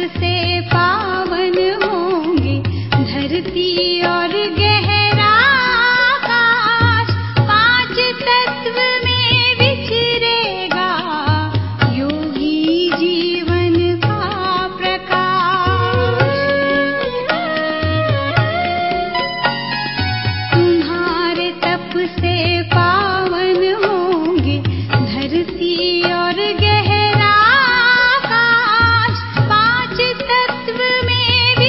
से पावन होंगे धरती और गहरा आकाश। पांच तत्व में विचरेगा योगी जीवन का प्रकाश। तुम्हारे तप से पावन होंगे धरती और गहरा आकाश। पांच तत्व में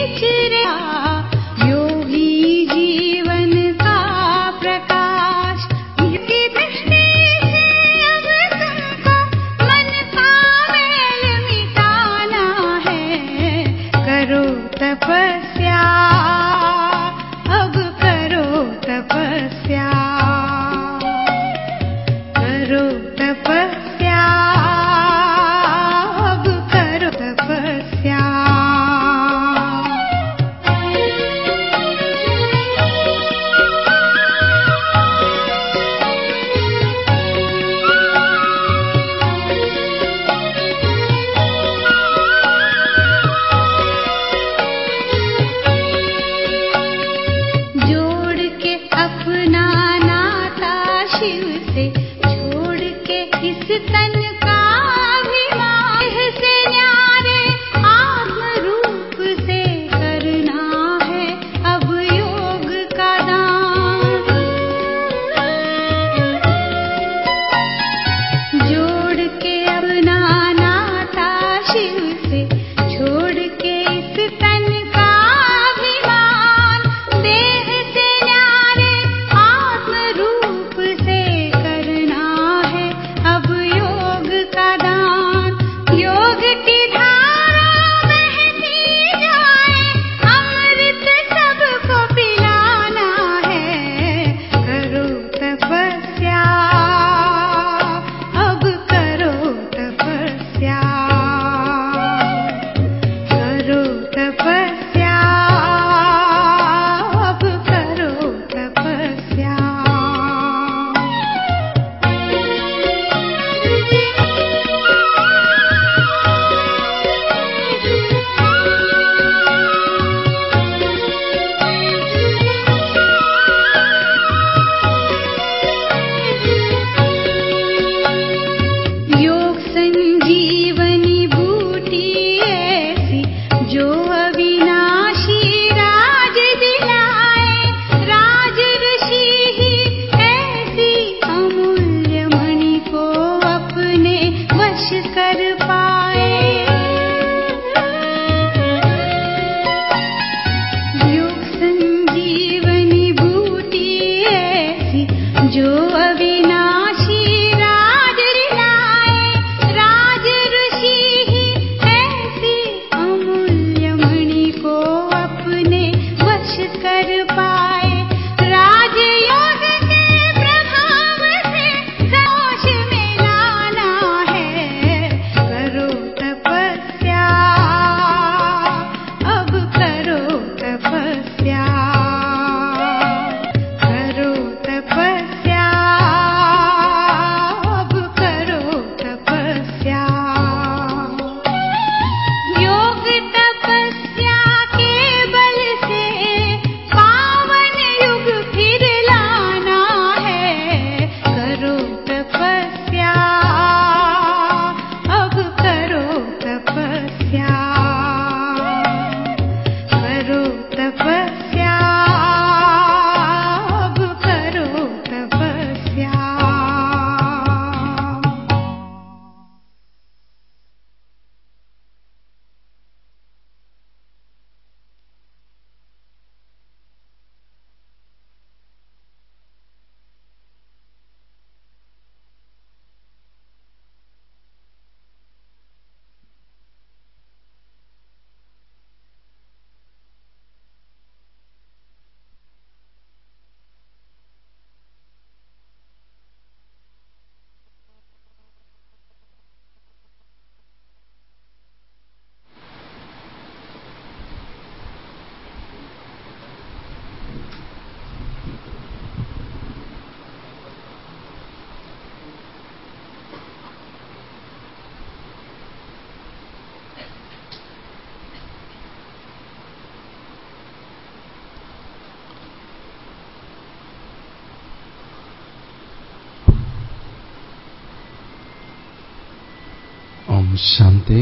शांति।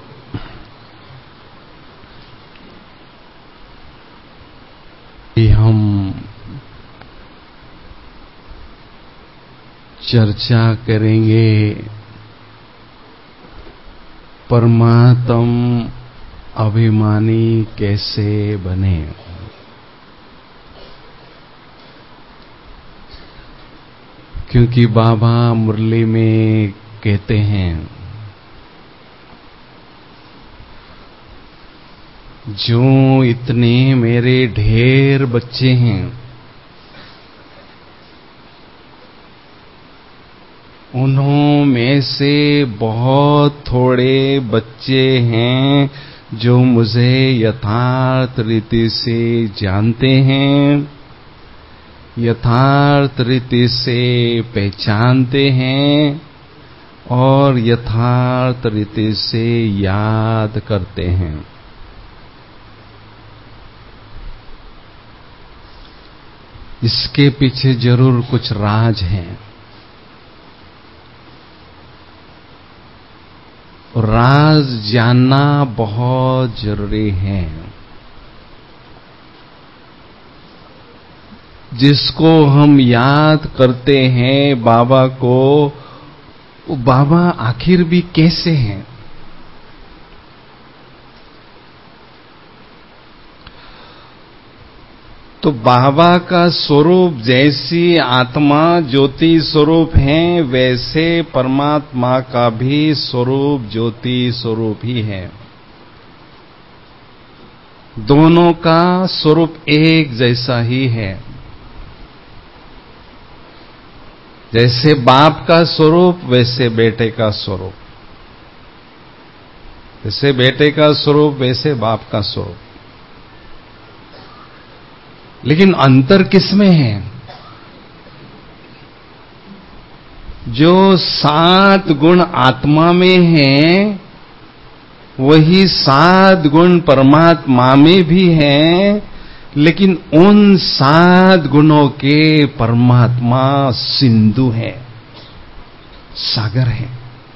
हम चर्चा करेंगे परमात्म अभिमानी कैसे बने। क्योंकि बाबा मुरली में कहते हैं, जो इतने मेरे ढेर बच्चे हैं, उन्हों में से बहुत थोड़े बच्चे हैं जो मुझे यथार्थ रीति से जानते हैं, यथार्थ रीति से पहचानते हैं और यथार्थ रीति से याद करते हैं। इसके पीछे जरूर कुछ राज है। राज जानना बहुत जरूरी है। जिसको हम याद करते हैं बाबा को, वो बाबा आखिर भी कैसे हैं? तो बाबा का स्वरूप जैसी आत्मा ज्योति स्वरूप है, वैसे परमात्मा का भी स्वरूप ज्योति स्वरूप ही है। दोनों का स्वरूप एक जैसा ही है। जैसे बाप का स्वरूप वैसे बेटे का स्वरूप, जैसे बेटे का स्वरूप वैसे बाप का स्वरूप। लेकिन अंतर किसमें है? जो 7 गुण आत्मा में है, वही 7 गुण परमात्मा में भी है। लेकिन उन 7 गुणों के परमात्मा सिंधु है, सागर है।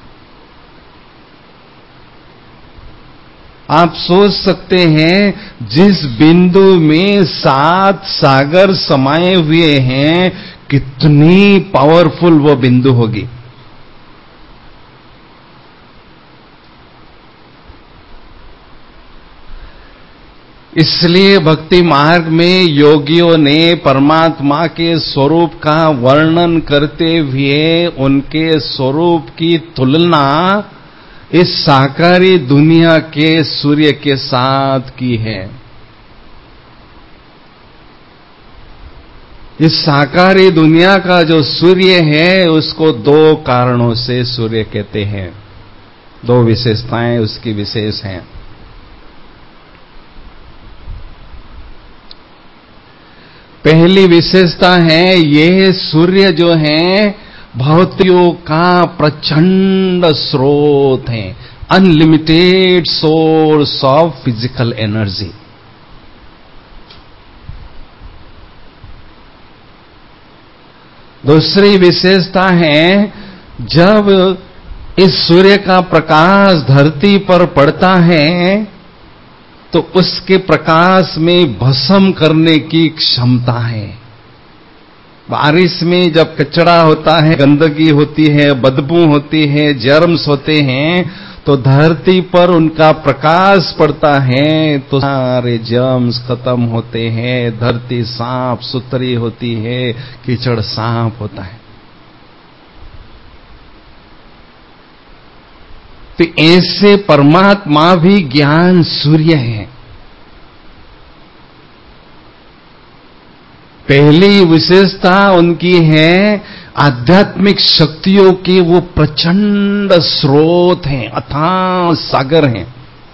आप सोच सकते हैं, जिस बिंदु में 7 सागर समाये हुए हैं, कितनी पावरफुल वो बिंदु होगी। इसलिए भक्ति मार्ग में योगियों ने परमात्मा के स्वरूप का वर्णन करते हुए उनके स्वरूप की तुलना इस साकारी दुनिया के सूर्य के साथ की है। इस साकारी दुनिया का जो सूर्य है, उसको 2 कारणों से सूर्य कहते हैं। 2 विशेषताएं उसकी विशेष हैं। पहली विशेषता है, ये सूर्य जो है भौतियों का प्रचंड स्रोत है, unlimited source of physical energy. दूसरी विशेषता है, जब इस सूर्य का प्रकाश धरती पर पड़ता है तो उसके प्रकाश में भस्म करने की क्षमता है। बारिश में जब कचरा होता है, गंदगी होती है, बदबू होती है, जर्म्स होते हैं, तो धरती पर उनका प्रकाश पड़ता है तो सारे जर्म्स खत्म होते हैं, धरती साफ सुथरी होती है, कीचड़ साफ होता है। तो ऐसे परमात्मा भी ज्ञान सूर्य है। पहली विशेषता उनकी है, आध्यात्मिक शक्तियों के वो प्रचंड स्रोत हैं, अथाह सागर हैं,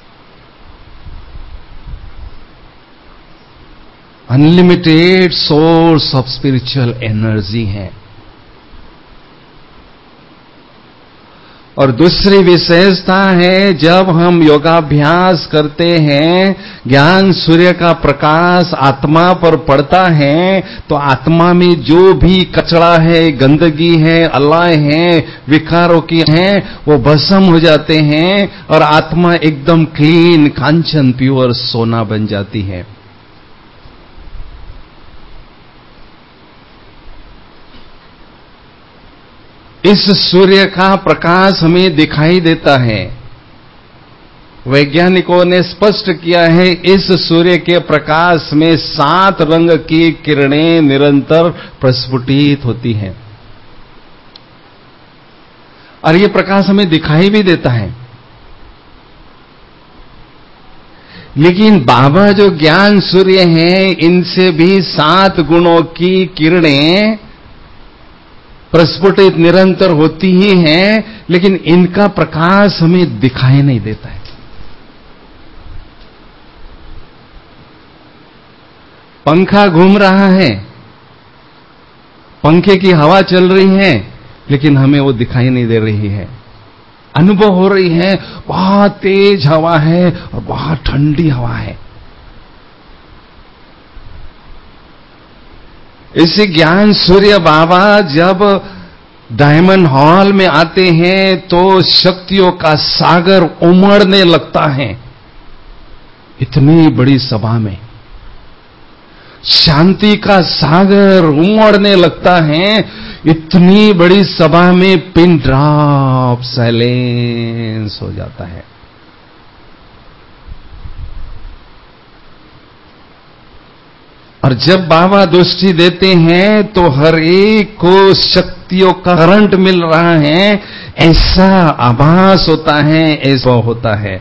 unlimited source of spiritual energy है। और दूसरी विशेषता है, जब हम योगाभ्यास करते हैं, ज्ञान सूर्य का प्रकाश आत्मा पर पड़ता है, तो आत्मा में जो भी कचरा है, गंदगी है, अलाय है, विकारों की हैं, वो भस्म हो जाते हैं और आत्मा एकदम क्लीन, कांचन, प्योर सोना बन जाती है। इस सूर्य का प्रकाश हमें दिखाई देता है। वैज्ञानिकों ने स्पष्ट किया है, इस सूर्य के प्रकाश में 7 रंग की किरणें निरंतर प्रस्फुटित होती हैं और ये प्रकाश हमें दिखाई भी देता है। लेकिन बाबा जो ज्ञान सूर्य हैं, इनसे भी 7 गुणों की किरणें प्रस्फुटित निरंतर होती ही हैं, लेकिन इनका प्रकाश हमें दिखाई नहीं देता है। पंखा घूम रहा है, पंखे की हवा चल रही है, लेकिन हमें वो दिखाई नहीं दे रही है। अनुभव हो रही है, बहुत तेज हवा है और बहुत ठंडी हवा है। इसी ज्ञान सूर्य बाबा जब डायमंड हॉल में आते हैं तो शक्तियों का सागर उमड़ने लगता है। इतनी बड़ी सभा में शांति का सागर उमड़ने लगता है। इतनी बड़ी सभा में पिन ड्रॉप साइलेंस हो जाता है। और जब बाबा दृष्टि देते हैं तो हर एक को शक्तियों का करंट मिल रहा है, ऐसा आभास होता है, ऐसा होता है।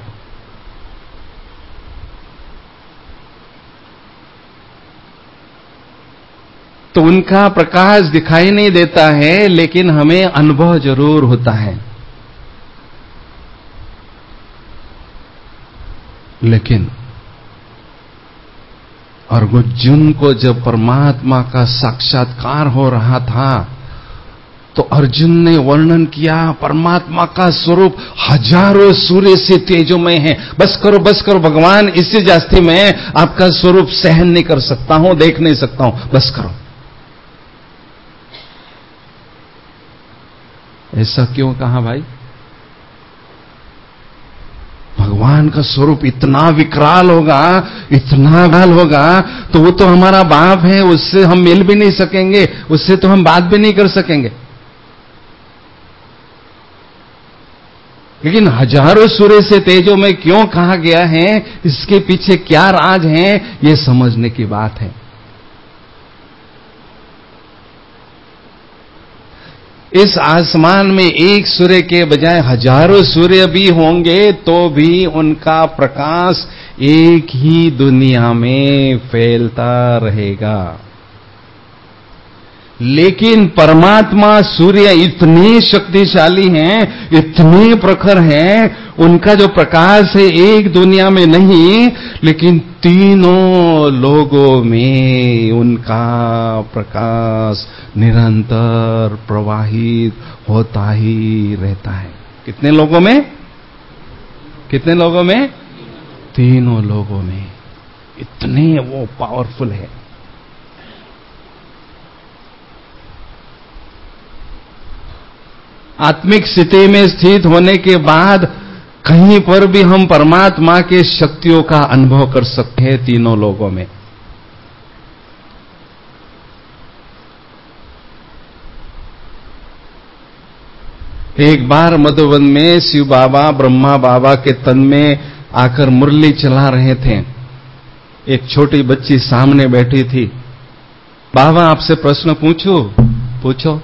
तो उनका प्रकाश दिखाई नहीं देता है, लेकिन हमें अनुभव जरूर होता है। लेकिन और अर्जुन को जब परमात्मा का साक्षात्कार हो रहा था तो अर्जुन ने वर्णन किया, परमात्मा का स्वरूप हजारों सूर्य से तेजोमय है। बस करो भगवान, इससे जास्ती मैं आपका स्वरूप सहन नहीं कर सकता हूं, देख नहीं सकता हूं, बस करो। ऐसा क्यों कहा भाई? भगवान का स्वरूप इतना विकराल होगा, इतना विकराल होगा, तो वो तो हमारा बाप है, उससे हम मिल भी नहीं सकेंगे, उससे तो हम बात भी नहीं कर सकेंगे। लेकिन हजारों सूर्य से तेजों में क्यों कहा गया है, इसके पीछे क्या राज है, ये समझने की बात है। इस आसमान में एक सूर्य के बजाय हजारों सूर्य भी होंगे तो भी उनका प्रकाश एक ही दुनिया में फैलता रहेगा। लेकिन परमात्मा सूर्य इतने शक्तिशाली हैं, इतने प्रखर हैं, उनका जो प्रकाश है एक दुनिया में नहीं, लेकिन तीनों लोगों में उनका प्रकाश निरंतर प्रवाहित होता ही रहता है। कितने लोगों में? कितने लोगों में? तीनों लोगों में। इतने वो पावरफुल है। आत्मिक स्थिति में स्थित होने के बाद कहीं पर भी हम परमात्मा के शक्तियों का अनुभव कर सकते हैं तीनों लोगों में। एक बार मधुबन में शिव बाबा ब्रह्मा बाबा के तन में आकर मुरली चला रहे थे। एक छोटी बच्ची सामने बैठी थी। बाबा आपसे प्रश्न पूछूं? पूछो।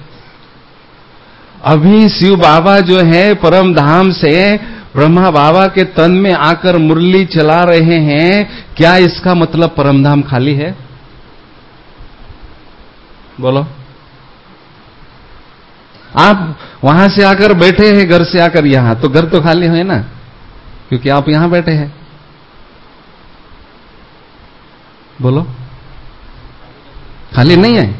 अभी शिव बाबा जो है परम धाम से ब्रह्मा बाबा के तन में आकर मुरली चला रहे हैं, क्या इसका मतलब परम धाम खाली है? बोलो। आप वहां से आकर बैठे हैं, घर से आकर यहां, तो घर तो खाली है ना, क्योंकि आप यहां बैठे हैं। बोलो, खाली नहीं है?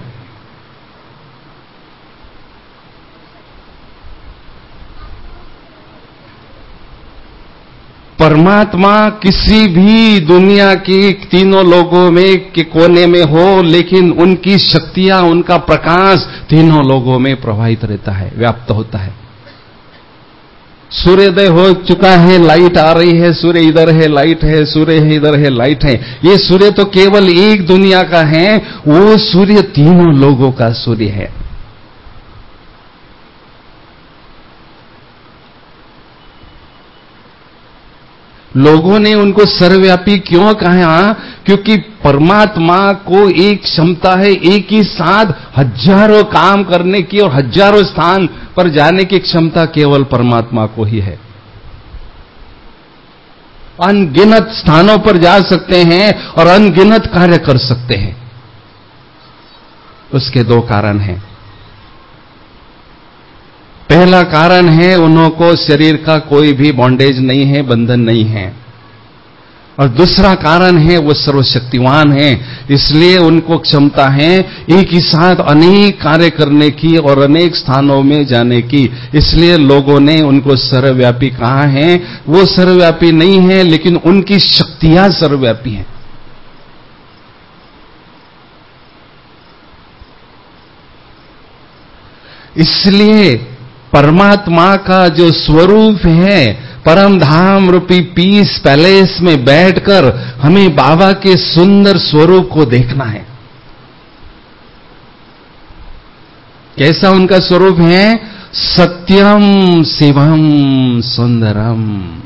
परमात्मा किसी भी दुनिया के तीनों लोगों में के कोने में हो, लेकिन उनकी शक्तियां, उनका प्रकाश तीनों लोगों में प्रवाहित रहता है, व्याप्त होता है। सूर्योदय हो चुका है, लाइट आ रही है, सूर्य इधर है, लाइट है, सूर्य है इधर है, लाइट है। ये सूर्य तो केवल एक दुनिया का है, वो सूर्य तीनों लोगों का सूर्य है। लोगों ने उनको सर्वव्यापी क्यों कहा? क्योंकि परमात्मा को एक क्षमता है एक ही साथ हजारों काम करने की, और हजारों स्थान पर जाने की क्षमता केवल परमात्मा को ही है। अनगिनत स्थानों पर जा सकते हैं और अनगिनत कार्य कर सकते हैं। उसके दो कारण हैं। पहला कारण है, उन्हों को शरीर का कोई भी बॉन्डेज नहीं है, बंधन नहीं है। और दूसरा कारण है, वो सर्वशक्तिवान है, इसलिए उनको क्षमता है एक ही साथ अनेक कार्य करने की और अनेक स्थानों में जाने की। इसलिए लोगों ने उनको सर्वव्यापी कहा है। वो सर्वव्यापी नहीं है, लेकिन उनकी शक्तियां सर्वव्यापी हैं। इसलिए परमात्मा का जो स्वरूप है, परम धाम रूपी पीस पैलेस में बैठकर हमें बाबा के सुंदर स्वरूप को देखना है। कैसा उनका स्वरूप है? सत्यम शिवम सुंदरम,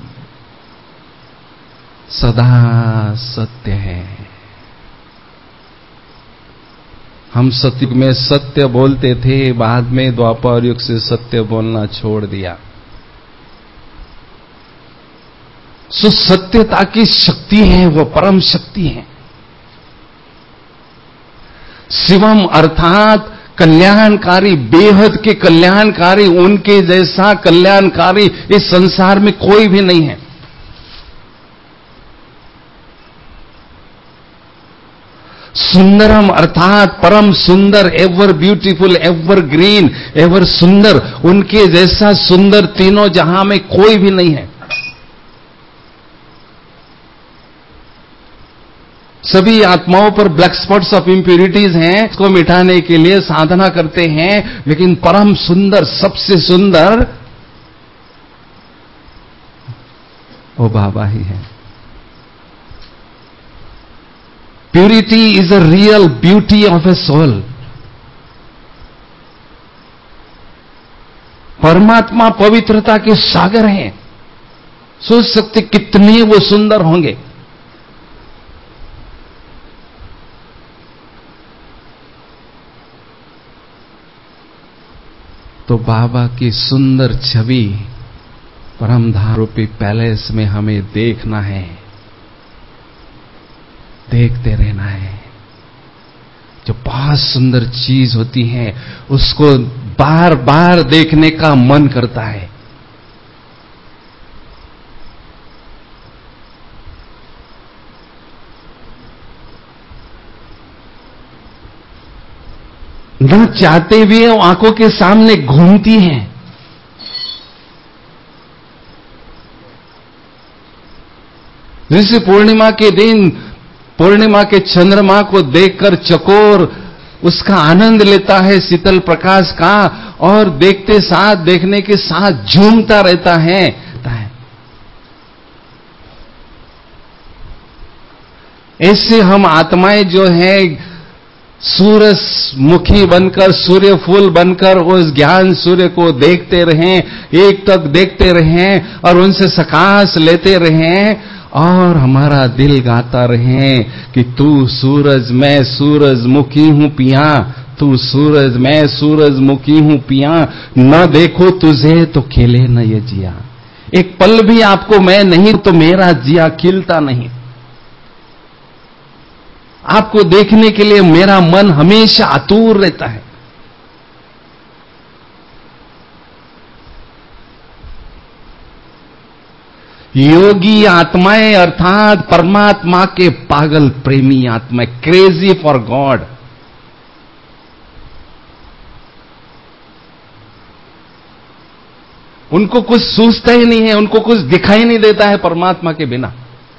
सदा सत्य है। हम सतयुग में सत्य बोलते थे, बाद में द्वापर युग से सत्य बोलना छोड़ दिया। सो सत्यता की शक्ति है, वो परम शक्ति है। शिवम अर्थात कल्याणकारी, बेहद के कल्याणकारी। उनके जैसा कल्याणकारी इस संसार में कोई भी नहीं है। सुंदरम अर्थात परम सुंदर, ever beautiful, ever green, ever सुंदर। उनके जैसा सुंदर तीनों जहां में कोई भी नहीं है। सभी आत्माओं पर ब्लैक स्पॉट्स ऑफ इंप्यूरिटीज हैं, इसको मिटाने के लिए साधना करते हैं, लेकिन परम सुंदर, सबसे सुंदर वो बाबा ही है। Purity is a real beauty of a soul. परमात्मा पवित्रता के सागर हैं। सोच सकते कितने वो सुंदर होंगे। तो बाबा की सुंदर छवि परमधाम रूपी पैलेस में हमें देखना है, देखते रहना है। जो बहुत सुंदर चीज होती है उसको बार बार देखने का मन करता है। न चाहते हुए वो आंखों के सामने घूमती हैं। जैसे पूर्णिमा के दिन पूर्णिमा के चंद्रमा को देखकर चकोर उसका आनंद लेता है, शीतल प्रकाश का, और देखते साथ, देखने के साथ झूमता रहता है। ऐसे हम आत्माएं जो है सूरज मुखी बनकर, सूर्य फूल बनकर उस ज्ञान सूर्य को देखते रहें, एक तक देखते रहें और उनसे सकाश लेते रहें, और हमारा दिल गाता रहे कि तू सूरज, मैं सूरजमुखी हूं पिया, तू सूरज, मैं सूरजमुखी हूं पिया, न देखो तुझे तो खिले न ये जिया। एक पल भी आपको मैं नहीं तो मेरा जिया खिलता नहीं। आपको देखने के लिए मेरा मन हमेशा आतुर रहता है। योगी आत्माएं अर्थात परमात्मा के पागल प्रेमी आत्माएं, क्रेजी फॉर गॉड। उनको कुछ सूझता ही नहीं है, उनको कुछ दिखाई नहीं देता है परमात्मा के बिना।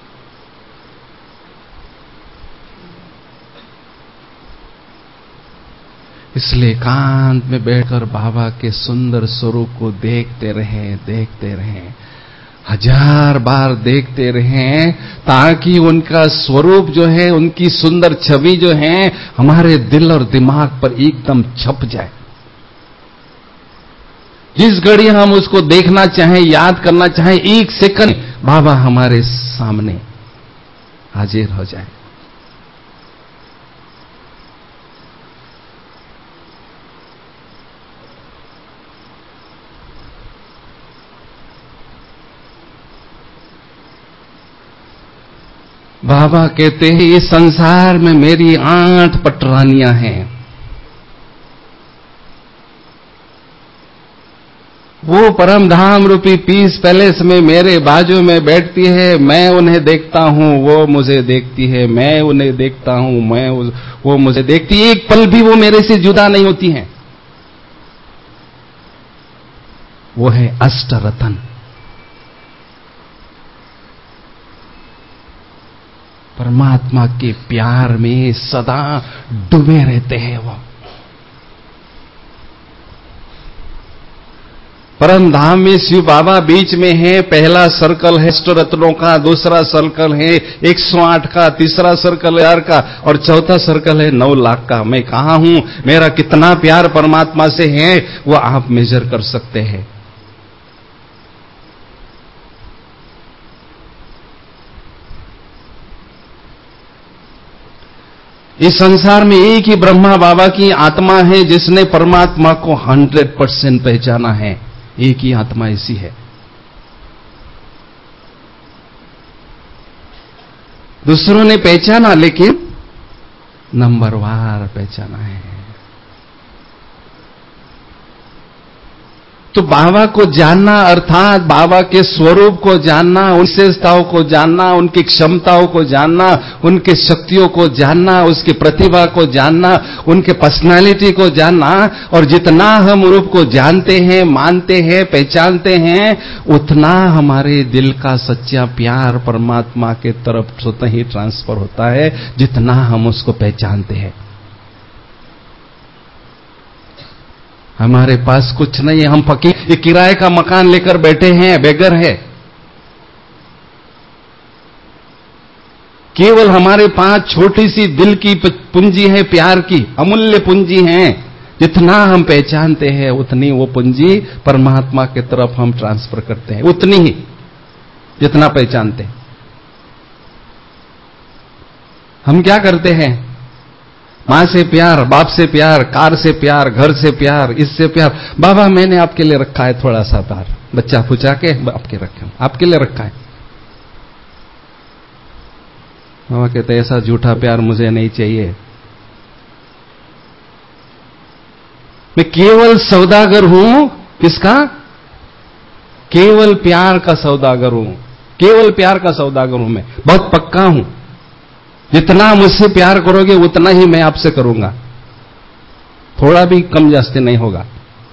इसलिए एकांत में बैठकर बाबा के सुंदर स्वरूप को देखते रहें, 1000 बार देखते रहें, ताकि उनका स्वरूप जो है, उनकी सुंदर छवि जो है, हमारे दिल और दिमाग पर एकदम छप जाए। जिस घड़ी हम उसको देखना चाहें, याद करना चाहें, 1 सेकंड बाबा हमारे सामने हाजिर हो जाए। बाबा कहते हैं इस संसार में मेरी 8 पटरानियां हैं। वो परम धाम रूपी पीस पैलेस में मेरे बाजू में बैठती है, मैं उन्हें देखता हूं, वो मुझे देखती है, मैं उन्हें देखता हूं, वो मुझे देखती है। एक पल भी वो मेरे से जुदा नहीं होती हैं। वो है अष्टरत्न। परमात्मा के प्यार में सदा डूबे रहते हैं वो। परम धाम में शिव बाबा बीच में है। पहला सर्कल है अष्टरत्नों का, दूसरा सर्कल है 108 का, तीसरा सर्कल है 1000 का, और चौथा सर्कल है 9 लाख का। मैं कहां हूं, मेरा कितना प्यार परमात्मा से है, वो आप मेजर कर सकते हैं। इस संसार में एक ही ब्रह्मा बाबा की आत्मा है जिसने परमात्मा को 100% पहचाना है। एक ही आत्मा ऐसी है। दूसरों ने पहचाना, लेकिन नंबरवार पहचाना है। तो बाबा को जानना अर्थात बाबा के स्वरूप को जानना, उन विशेषताओं को जानना, उनकी क्षमताओं को जानना, उनके शक्तियों को जानना, उसकी प्रतिभा को जानना, उनके पर्सनालिटी को जानना। और जितना हम रूप को जानते हैं, मानते हैं, पहचानते हैं, उतना हमारे दिल का सच्चा प्यार परमात्मा के तरफ स्वतः ही ट्रांसफर होता है, जितना हम उसको पहचानते हैं। हमारे पास कुछ नहीं है, हम फकीर, ये किराए का मकान लेकर बैठे हैं, बेगर है। केवल हमारे पास छोटी सी दिल की पूंजी है, प्यार की अमूल्य पूंजी है। जितना हम पहचानते हैं उतनी वो पूंजी परमात्मा की तरफ हम ट्रांसफर करते हैं, उतनी ही जितना पहचानते हैं। हम क्या करते हैं, मां से प्यार, बाप से प्यार, कार से प्यार, घर से प्यार, इससे प्यार। बाबा मैंने आपके लिए रखा है थोड़ा सा प्यार, बच्चा पूछा के आपके रखे, आपके लिए रखा है। बाबा कहते ऐसा झूठा प्यार मुझे नहीं चाहिए। मैं केवल सौदागर हूं, किसका? केवल प्यार का सौदागर हूं, केवल प्यार का सौदागर हूं। मैं बहुत पक्का हूं, जितना मुझसे प्यार करोगे उतना ही मैं आपसे करूंगा, थोड़ा भी कम जास्ती नहीं होगा।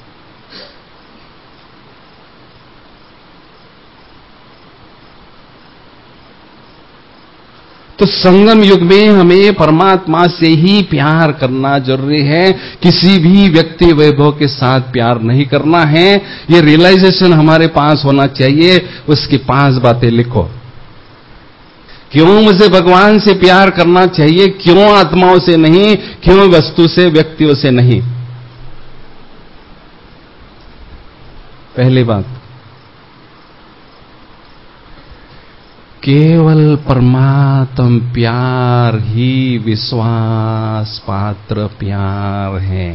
तो संगम युग में हमें परमात्मा से ही प्यार करना जरूरी है, किसी भी व्यक्ति वैभव के साथ प्यार नहीं करना है। ये रियलाइजेशन हमारे पास होना चाहिए। उसकी 5 बातें लिखो। क्यों मुझे भगवान से प्यार करना चाहिए, क्यों आत्माओं से नहीं, क्यों वस्तु से, व्यक्तियों से नहीं। पहली बात, केवल परमात्म प्यार ही विश्वास पात्र प्यार है।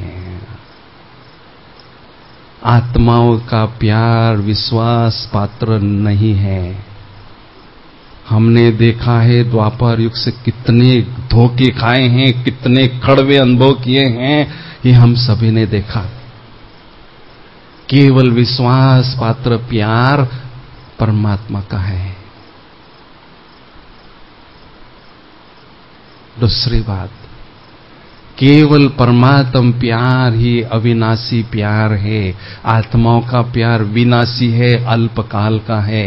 आत्माओं का प्यार विश्वास पात्र नहीं है। हमने देखा है द्वापर युग से कितने धोखे खाए हैं, कितने कड़वे अनुभव किए हैं, ये हम सभी ने देखा। केवल विश्वास पात्र प्यार परमात्मा का है। दूसरी बात, केवल परमात्म प्यार ही अविनाशी प्यार है। आत्माओं का प्यार विनाशी है, अल्पकाल का है।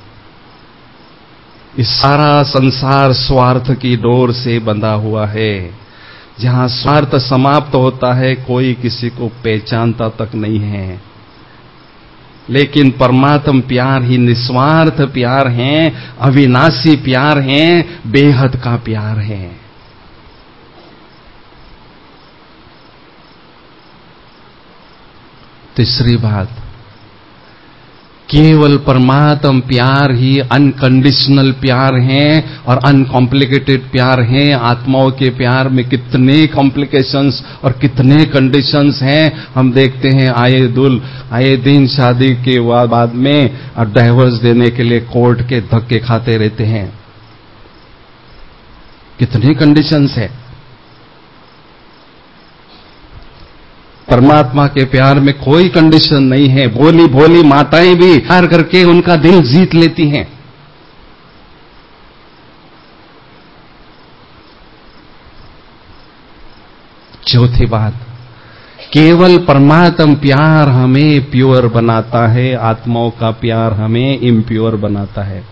इस सारा संसार स्वार्थ की डोर से बंधा हुआ है। जहां स्वार्थ समाप्त होता है, कोई किसी को पहचानता तक नहीं है। लेकिन परमात्म प्यार ही निस्वार्थ प्यार है, अविनाशी प्यार है, बेहद का प्यार है। तीसरी बात, केवल परमात्म प्यार ही अनकंडीशनल प्यार है और अनकॉम्प्लिकेटेड प्यार है। आत्माओं के प्यार में कितने कॉम्प्लिकेशंस और कितने कंडीशंस हैं हम देखते हैं। आए दिन शादी के बाद में डाइवोर्स देने के लिए कोर्ट के धक्के खाते रहते हैं। कितने कंडीशंस है। परमात्मा के प्यार में कोई कंडीशन नहीं है। भोली भोली माताएं भी प्यार करके उनका दिल जीत लेती हैं। चौथी बात, केवल परमात्म प्यार हमें प्योर बनाता है, आत्माओं का प्यार हमें इम्प्योर बनाता है।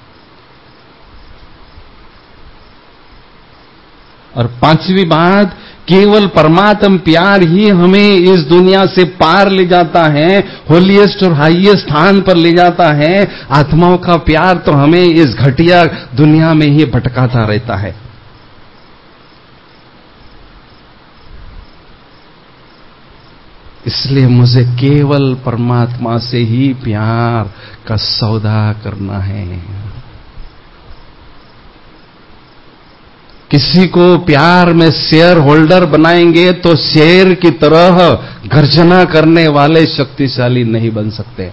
और पांचवी बात, केवल परमात्म प्यार ही हमें इस दुनिया से पार ले जाता है, होलीएस्ट और हाईएस्ट स्थान पर ले जाता है। आत्माओं का प्यार तो हमें इस घटिया दुनिया में ही भटकाता रहता है। इसलिए मुझे केवल परमात्मा से ही प्यार का सौदा करना है। किसी को प्यार में शेयर होल्डर बनाएंगे तो शेर की तरह गर्जना करने वाले शक्तिशाली नहीं बन सकते।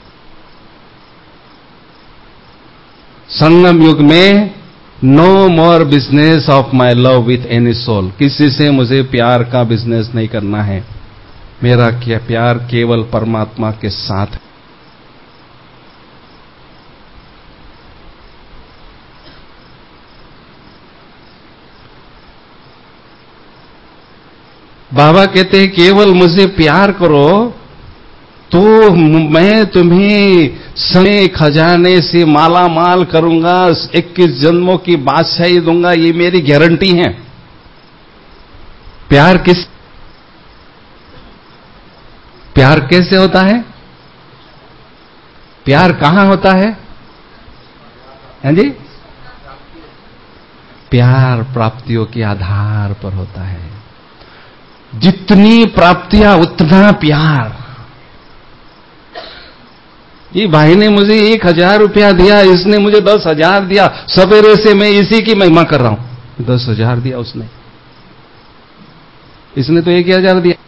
संगम युग में no more business of my love with any soul, किसी से मुझे प्यार का बिजनेस नहीं करना है। मेरा क्या प्यार केवल परमात्मा के साथ है। बाबा कहते हैं केवल मुझे प्यार करो तो मैं तुम्हें समय खजाने से माला माल करूंगा, 21 जन्मों की बादशाही दूंगा, ये मेरी गारंटी है। प्यार कैसे होता है? प्यार कहां होता है? हैं जी? प्यार प्राप्तियों के आधार पर होता है। जितनी प्राप्तियां उतना प्यार। ये भाई ने मुझे 1000 रुपया दिया, इसने मुझे 10,000 दिया, सवेरे से मैं इसी की महिमा कर रहा हूं। 10,000 दिया उसने, इसने तो 1,000 दिया।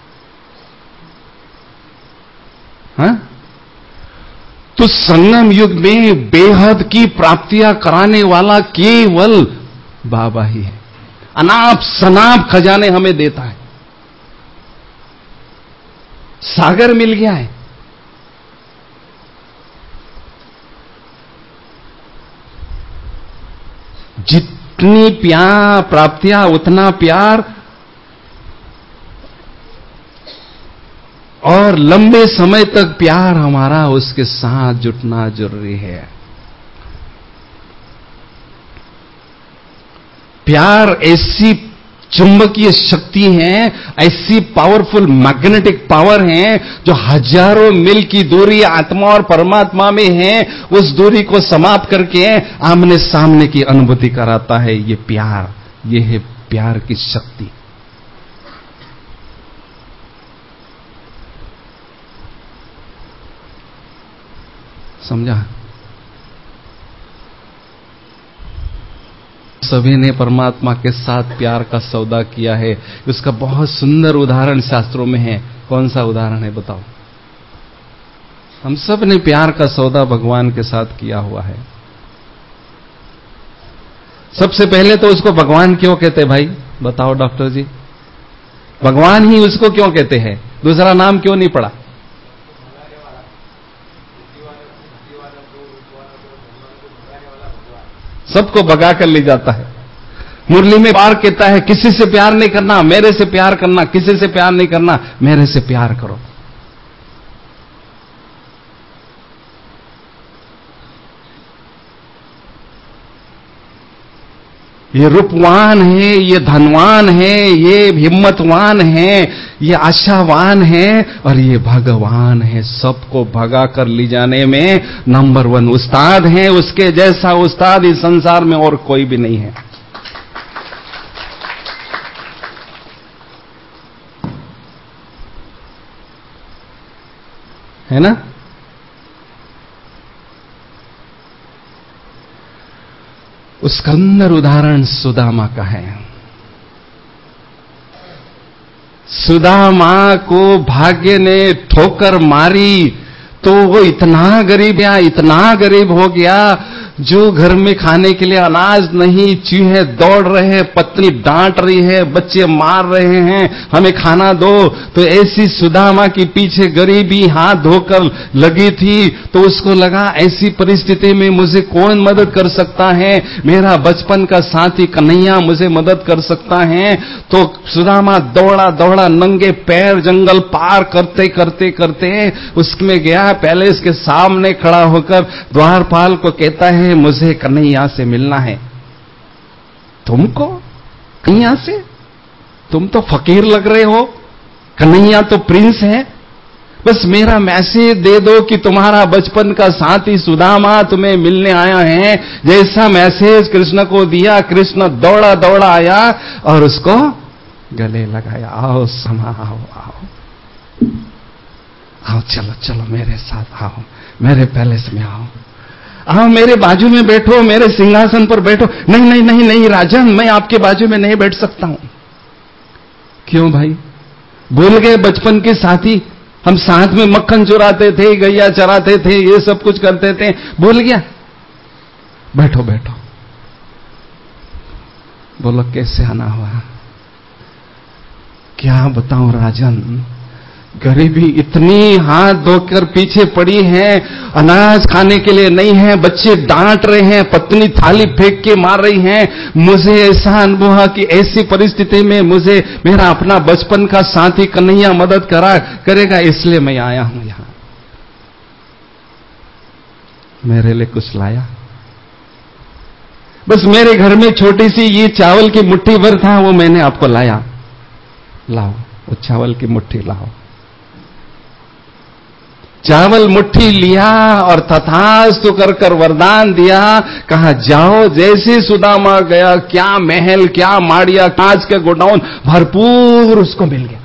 हाँ? तो संगम युग में बेहद की प्राप्तियां कराने वाला केवल बाबा ही है। अनाप शनाप खजाने हमें देता है। सागर मिल गया है। जितनी प्राप्तियां उतना प्यार, और लंबे समय तक प्यार हमारा उसके साथ जुटना जरूरी है। प्यार ऐसी चुंबकीय शक्ति है, ऐसी पावरफुल मैग्नेटिक पावर है जो हजारों मील की दूरी आत्मा और परमात्मा में है, उस दूरी को समाप्त करके आमने सामने की अनुभूति कराता है। ये प्यार, ये है प्यार की शक्ति। समझा? सभी ने परमात्मा के साथ प्यार का सौदा किया है। उसका बहुत सुंदर उदाहरण शास्त्रों में है। कौन सा उदाहरण है बताओ? हम सब ने प्यार का सौदा भगवान के साथ किया हुआ है। सबसे पहले तो उसको भगवान क्यों कहते भाई? बताओ डॉक्टर जी, भगवान ही उसको क्यों कहते हैं? दूसरा नाम क्यों नहीं पड़ा? सबको भगा कर ले जाता है। मुरली में बार कहता है किसी से प्यार नहीं करना, मेरे से प्यार करना, किसी से प्यार नहीं करना, मेरे से प्यार करो। ये रूपवान है, ये धनवान है, ये हिम्मतवान है, ये आशावान है और ये भगवान है। सबको भगा कर ले जाने में नंबर 1 उस्ताद है। उसके जैसा उस्ताद इस संसार में और कोई भी नहीं है। है ना? उसका सुंदर उदाहरण सुदामा का है। सुदामा को भाग्य ने ठोकर मारी तो वो इतना गरीब हो गया, जो घर में खाने के लिए अनाज नहीं, चूहे दौड़ रहे हैं, पत्नी डांट रही है, बच्चे मार रहे हैं, हमें खाना दो। तो ऐसी सुदामा के पीछे गरीबी हाथ धोकर लगी थी। तो उसको लगा ऐसी परिस्थिति में मुझे कौन मदद कर सकता है, मेरा बचपन का साथी कन्हैया मुझे मदद कर सकता है। तो सुदामा दौड़ा नंगे पैर जंगल पार करते करते करते उसमें गया। पैलेस के सामने खड़ा होकर द्वारपाल को कहता है मुझे कन्हैया से मिलना है। तुमको कन्हैया से? तुम तो फकीर लग रहे हो, कन्हैया तो प्रिंस है। बस मेरा मैसेज दे दो कि तुम्हारा बचपन का साथी सुदामा तुम्हें मिलने आया है। जैसा मैसेज कृष्ण को दिया, कृष्ण दौड़ा आया और उसको गले लगाया। आओ समा, आओ चलो मेरे साथ आओ, मेरे पैलेस में आओ, मेरे बाजू में बैठो, मेरे सिंहासन पर बैठो। नहीं राजन, मैं आपके बाजू में नहीं बैठ सकता हूं। क्यों भाई? भूल गए बचपन के साथी? हम साथ में मक्खन चुराते थे, गैया चराते थे, ये सब कुछ करते थे, भूल गया? बैठो। बोलो कैसे आना हुआ? क्या बताऊं राजन, गरीबी इतनी हाथ धोकर पीछे पड़ी है, अनाज खाने के लिए नहीं है, बच्चे डांट रहे हैं, पत्नी थाली फेंक के मार रही है। मुझे ऐसा अनुभव है कि ऐसी परिस्थिति में मुझे मेरा अपना बचपन का साथी कन्हैया मदद करेगा, इसलिए मैं आया हूं यहां। मेरे लिए कुछ लाया? बस मेरे घर में छोटी सी ये चावल की मुट्ठी भर था, वो मैंने आपको लाया। लाओ वो चावल की मुट्ठी लाओ। चावल मुट्ठी लिया और तथास्तु कर वरदान दिया। कहा जाओ। जैसे सुदामा गया, क्या महल, क्या माड़िया, कांच के गोडाउन भरपूर उसको मिल गया।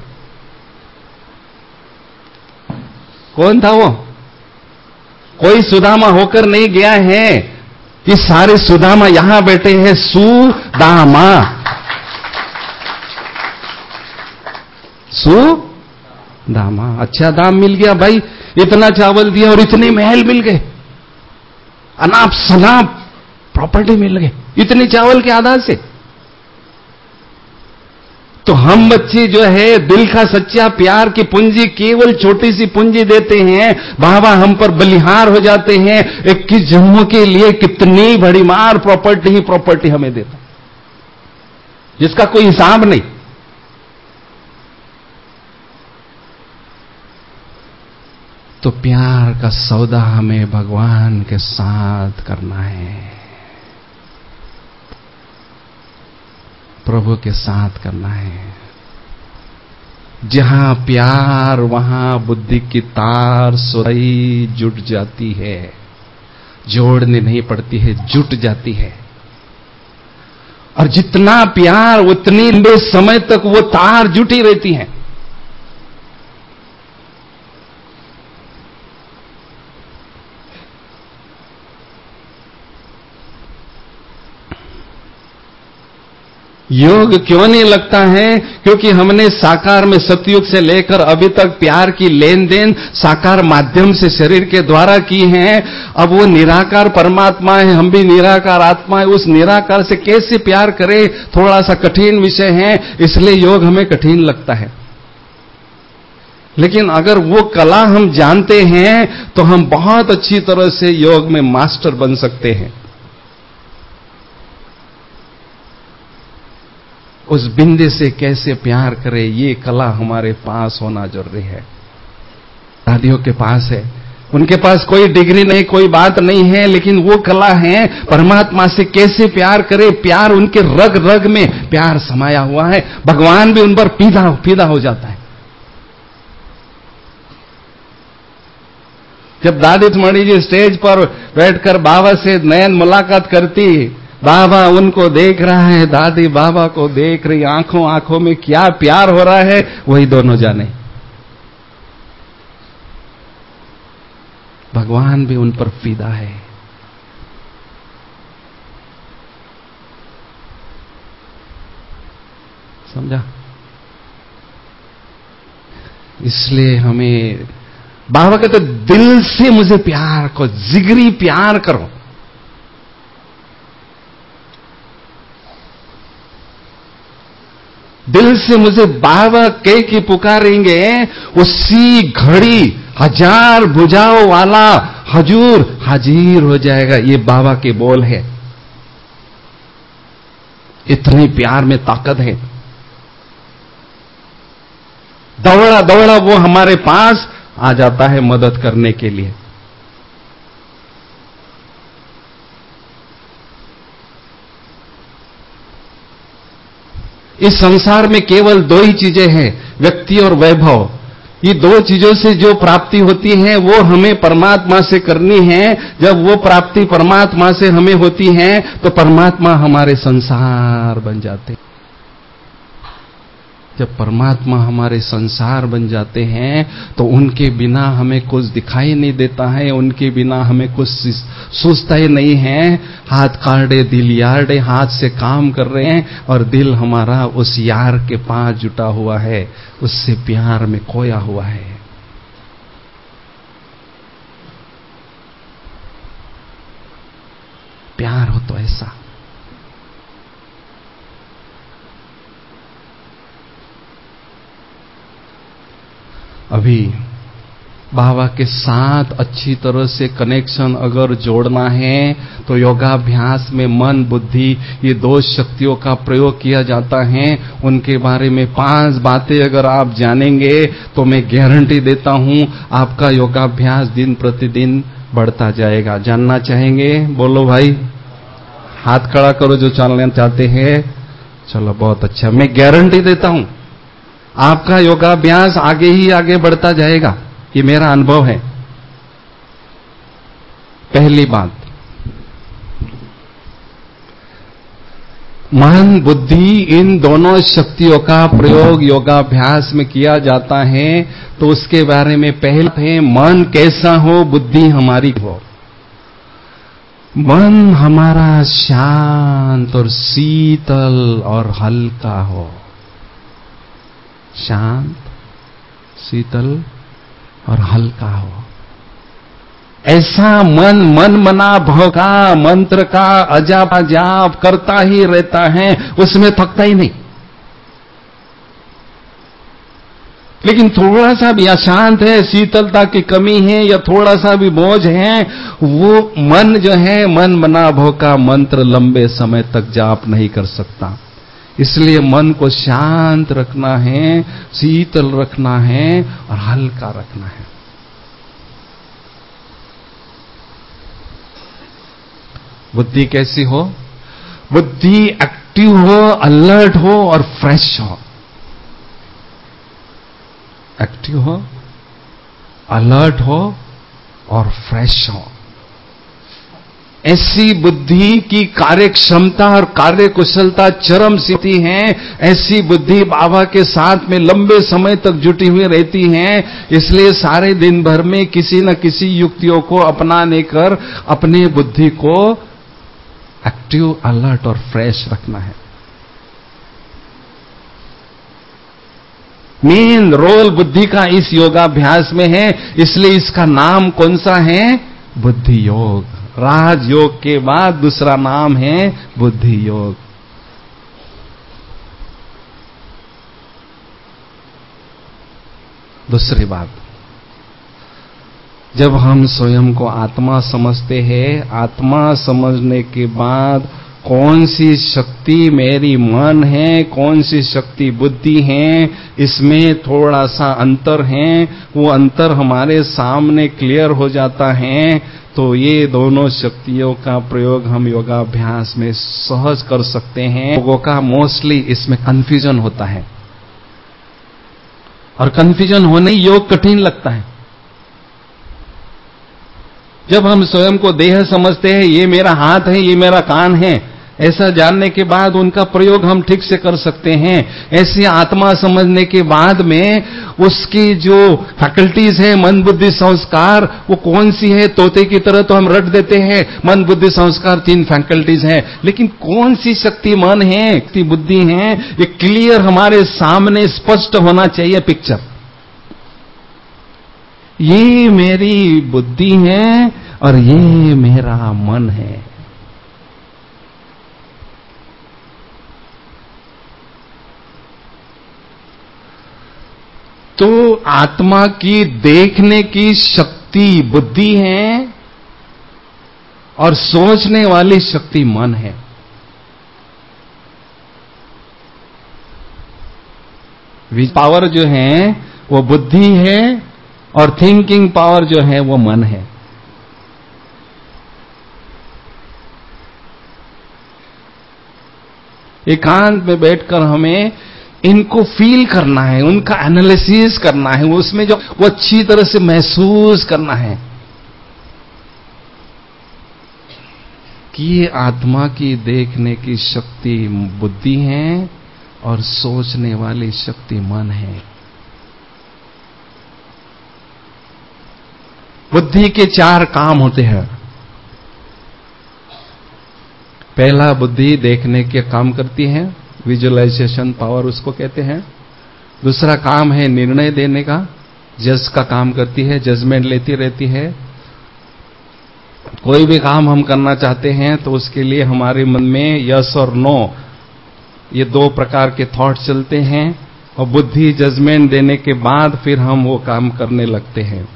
कौन था वो? कोई सुदामा होकर नहीं गया है कि सारे सुदामा यहां बैठे हैं। सुदामा अच्छा दाम मिल गया भाई, इतना चावल दिया और इतने महल मिल गए, अनाप शनाप प्रॉपर्टी मिल गई इतने चावल के आधार से। तो हम बच्चे जो है दिल का सच्चा प्यार की पूंजी, केवल छोटी सी पूंजी देते हैं, बाबा हम पर बलिहार हो जाते हैं। 21 जन्मों के लिए कितनी बड़ी मार प्रॉपर्टी हमें देता, जिसका कोई हिसाब नहीं। तो प्यार का सौदा हमें भगवान के साथ करना है, प्रभु के साथ करना है। जहां प्यार वहां बुद्धि की तार सुराई जुट जाती है, जोड़नी नहीं पड़ती है, जुट जाती है। और जितना प्यार उतनी लंबे समय तक वो तार जुटी रहती है। योग क्यों नहीं लगता है? क्योंकि हमने साकार में सतयुग से लेकर अभी तक प्यार की लेन देन साकार माध्यम से शरीर के द्वारा की है। अब वो निराकार परमात्मा है, हम भी निराकार आत्मा है। उस निराकार से कैसे प्यार करें, थोड़ा सा कठिन विषय है, इसलिए योग हमें कठिन लगता है। लेकिन अगर वो कला हम जानते हैं तो हम बहुत अच्छी तरह से योग में मास्टर बन सकते हैं। उस बिंदे से कैसे प्यार करे, ये कला हमारे पास होना जरूरी है। दादियों के पास है, उनके पास कोई डिग्री नहीं, कोई बात नहीं है, लेकिन वो कला है परमात्मा से कैसे प्यार करे। प्यार उनके रग रग में प्यार समाया हुआ है, भगवान भी उन पर पीदा हो जाता है। जब दादी मणि जी स्टेज पर बैठकर बाबा से नयन मुलाकात करती, बाबा उनको देख रहा है, दादी बाबा को देख रही, आंखों आंखों में क्या प्यार हो रहा है वही दोनों जाने। भगवान भी उन पर फिदा है। समझा? इसलिए हमें बाबा कहते दिल से मुझे प्यार को, जिगरी प्यार करो। दिल से मुझे बाबा कह के पुकारेंगे, उसी घड़ी 1000 भुजाओं वाला हजूर हाजिर हो जाएगा। ये बाबा के बोल है। इतने प्यार में ताकत है। दौड़ा दौड़ा वो हमारे पास आ जाता है मदद करने के लिए। इस संसार में केवल 2 ही चीजें हैं, व्यक्ति और वैभव। ये 2 चीजों से जो प्राप्ति होती है वो हमें परमात्मा से करनी है। जब वो प्राप्ति परमात्मा से हमें होती है तो परमात्मा हमारे संसार बन जाते हैं। जब परमात्मा हमारे संसार बन जाते हैं तो उनके बिना हमें कुछ दिखाई नहीं देता है, उनके बिना हमें कुछ सूझता ही नहीं है। हाथ काटे दिल यार्डे, हाथ से काम कर रहे हैं और दिल हमारा उस यार के पास जुटा हुआ है, उससे प्यार में खोया हुआ है। प्यार हो तो ऐसा। अभी बाबा के साथ अच्छी तरह से कनेक्शन अगर जोड़ना है तो योगाभ्यास में मन बुद्धि ये 2 शक्तियों का प्रयोग किया जाता है। उनके बारे में 5 बातें अगर आप जानेंगे तो मैं गारंटी देता हूं आपका योगाभ्यास दिन प्रतिदिन बढ़ता जाएगा। जानना चाहेंगे? बोलो भाई, हाथ खड़ा करो जो जानना चाहते हैं। चलो बहुत अच्छा, मैं गारंटी देता हूं आपका योगाभ्यास आगे ही आगे बढ़ता जाएगा। ये मेरा अनुभव है। पहली बात, मन बुद्धि इन दोनों शक्तियों का प्रयोग योगाभ्यास में किया जाता है तो उसके बारे में पहले है मन कैसा हो, बुद्धि हमारी हो। मन हमारा शांत और शीतल और हल्का हो। शांत, शीतल और हल्का हो। ऐसा मन मना भव का मंत्र का अजाप जाप करता ही रहता है, उसमें थकता ही नहीं। लेकिन थोड़ा सा भी अशांत है, शीतलता की कमी है या थोड़ा सा भी बोझ है, वो मन जो है मन मना भव का मंत्र लंबे समय तक जाप नहीं कर सकता। इसलिए मन को शांत रखना है, शीतल रखना है और हल्का रखना है। बुद्धि कैसी हो? बुद्धि एक्टिव हो, अलर्ट हो और फ्रेश हो। एक्टिव हो, अलर्ट हो और फ्रेश हो। ऐसी बुद्धि की कार्य क्षमता और कार्य कुशलता चरम स्थिति है। ऐसी बुद्धि बाबा के साथ में लंबे समय तक जुटी हुई रहती है। इसलिए सारे दिन भर में किसी न किसी युक्तियों को अपनाने कर अपने बुद्धि को एक्टिव, अलर्ट और फ्रेश रखना है। मेन रोल बुद्धि का इस योगाभ्यास में है। इसलिए इसका नाम कौन सा है? बुद्धि योग। राजयोग के बाद दूसरा नाम है बुद्धि योग। दूसरी बात, जब हम स्वयं को आत्मा समझते हैं, आत्मा समझने के बाद कौन सी शक्ति मेरी मन है, कौन सी शक्ति बुद्धि है, इसमें थोड़ा सा अंतर है, वो अंतर हमारे सामने क्लियर हो जाता है, तो ये दोनों शक्तियों का प्रयोग हम योगाभ्यास में सहज कर सकते हैं। लोगों का मोस्टली इसमें कंफ्यूजन होता है, और कंफ्यूजन होने ही योग कठिन लगता है। जब हम स्वयं को देह समझते हैं, ये मेरा हाथ है, ये मेरा कान है, ऐसा जानने के बाद उनका प्रयोग हम ठीक से कर सकते हैं। ऐसी आत्मा समझने के बाद में उसकी जो फैकल्टीज है, मन बुद्धि संस्कार, वो कौन सी है, तोते की तरह तो हम रट देते हैं मन बुद्धि संस्कार 3 फैकल्टीज हैं, लेकिन कौन सी शक्ति मन है, शक्ति बुद्धि है, ये क्लियर हमारे सामने स्पष्ट होना चाहिए पिक्चर। ये मेरी बुद्धि है और ये मेरा मन है। तो आत्मा की देखने की शक्ति बुद्धि है और सोचने वाली शक्ति मन है। पावर जो है वो बुद्धि है और थिंकिंग पावर जो है वो मन है। एकांत में बैठकर हमें इनको फील करना है, उनका एनालिसिस करना है, उसमें जो वो अच्छी तरह से महसूस करना है कि ये आत्मा की देखने की शक्ति बुद्धि है और सोचने वाली शक्ति मन है। बुद्धि के 4 काम होते हैं। पहला, बुद्धि देखने के काम करती है, विजुअलाइजेशन पावर उसको कहते हैं। दूसरा काम है निर्णय देने का, जज का काम करती है, जजमेंट लेती रहती है। कोई भी काम हम करना चाहते हैं तो उसके लिए हमारे मन में यस और नो, ये 2 प्रकार के थॉट चलते हैं, और बुद्धि जजमेंट देने के बाद फिर हम वो काम करने लगते हैं।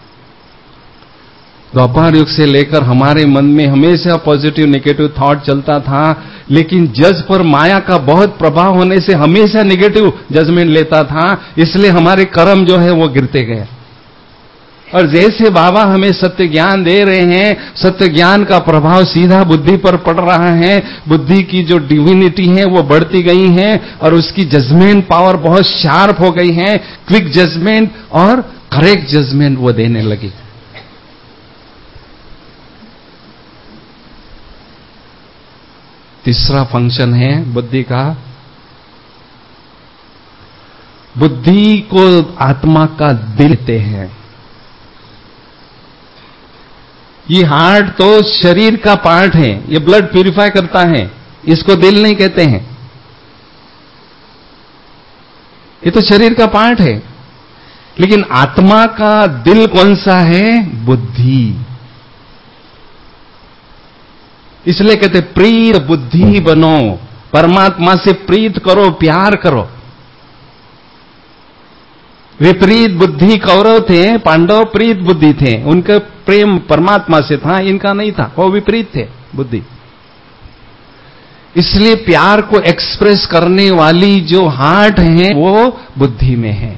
द्वापर युग से लेकर हमारे मन में हमेशा पॉजिटिव नेगेटिव थॉट चलता था, लेकिन जज पर माया का बहुत प्रभाव होने से हमेशा नेगेटिव जजमेंट लेता था, इसलिए हमारे कर्म जो है वो गिरते गए। और जैसे बाबा हमें सत्य ज्ञान दे रहे हैं, सत्य ज्ञान का प्रभाव सीधा बुद्धि पर पड़ रहा है, बुद्धि की जो डिविनिटी है वो बढ़ती गई है और उसकी जजमेंट पावर बहुत शार्प हो गई है, क्विक जजमेंट और करेक्ट जजमेंट वो देने लगी। तीसरा फंक्शन है बुद्धि का, बुद्धि को आत्मा का दिल कहते हैं। ये हार्ट तो शरीर का पार्ट है, ये ब्लड प्यूरिफाई करता है, इसको दिल नहीं कहते हैं, ये तो शरीर का पार्ट है। लेकिन आत्मा का दिल कौन सा है? बुद्धि। इसलिए कहते प्रीत बुद्धि बनो, परमात्मा से प्रीत करो, प्यार करो। विपरीत बुद्धि कौरव थे, पांडव प्रीत बुद्धि थे, उनका प्रेम परमात्मा से था, इनका नहीं था, वो विपरीत थे बुद्धि। इसलिए प्यार को एक्सप्रेस करने वाली जो हार्ट है वो बुद्धि में है।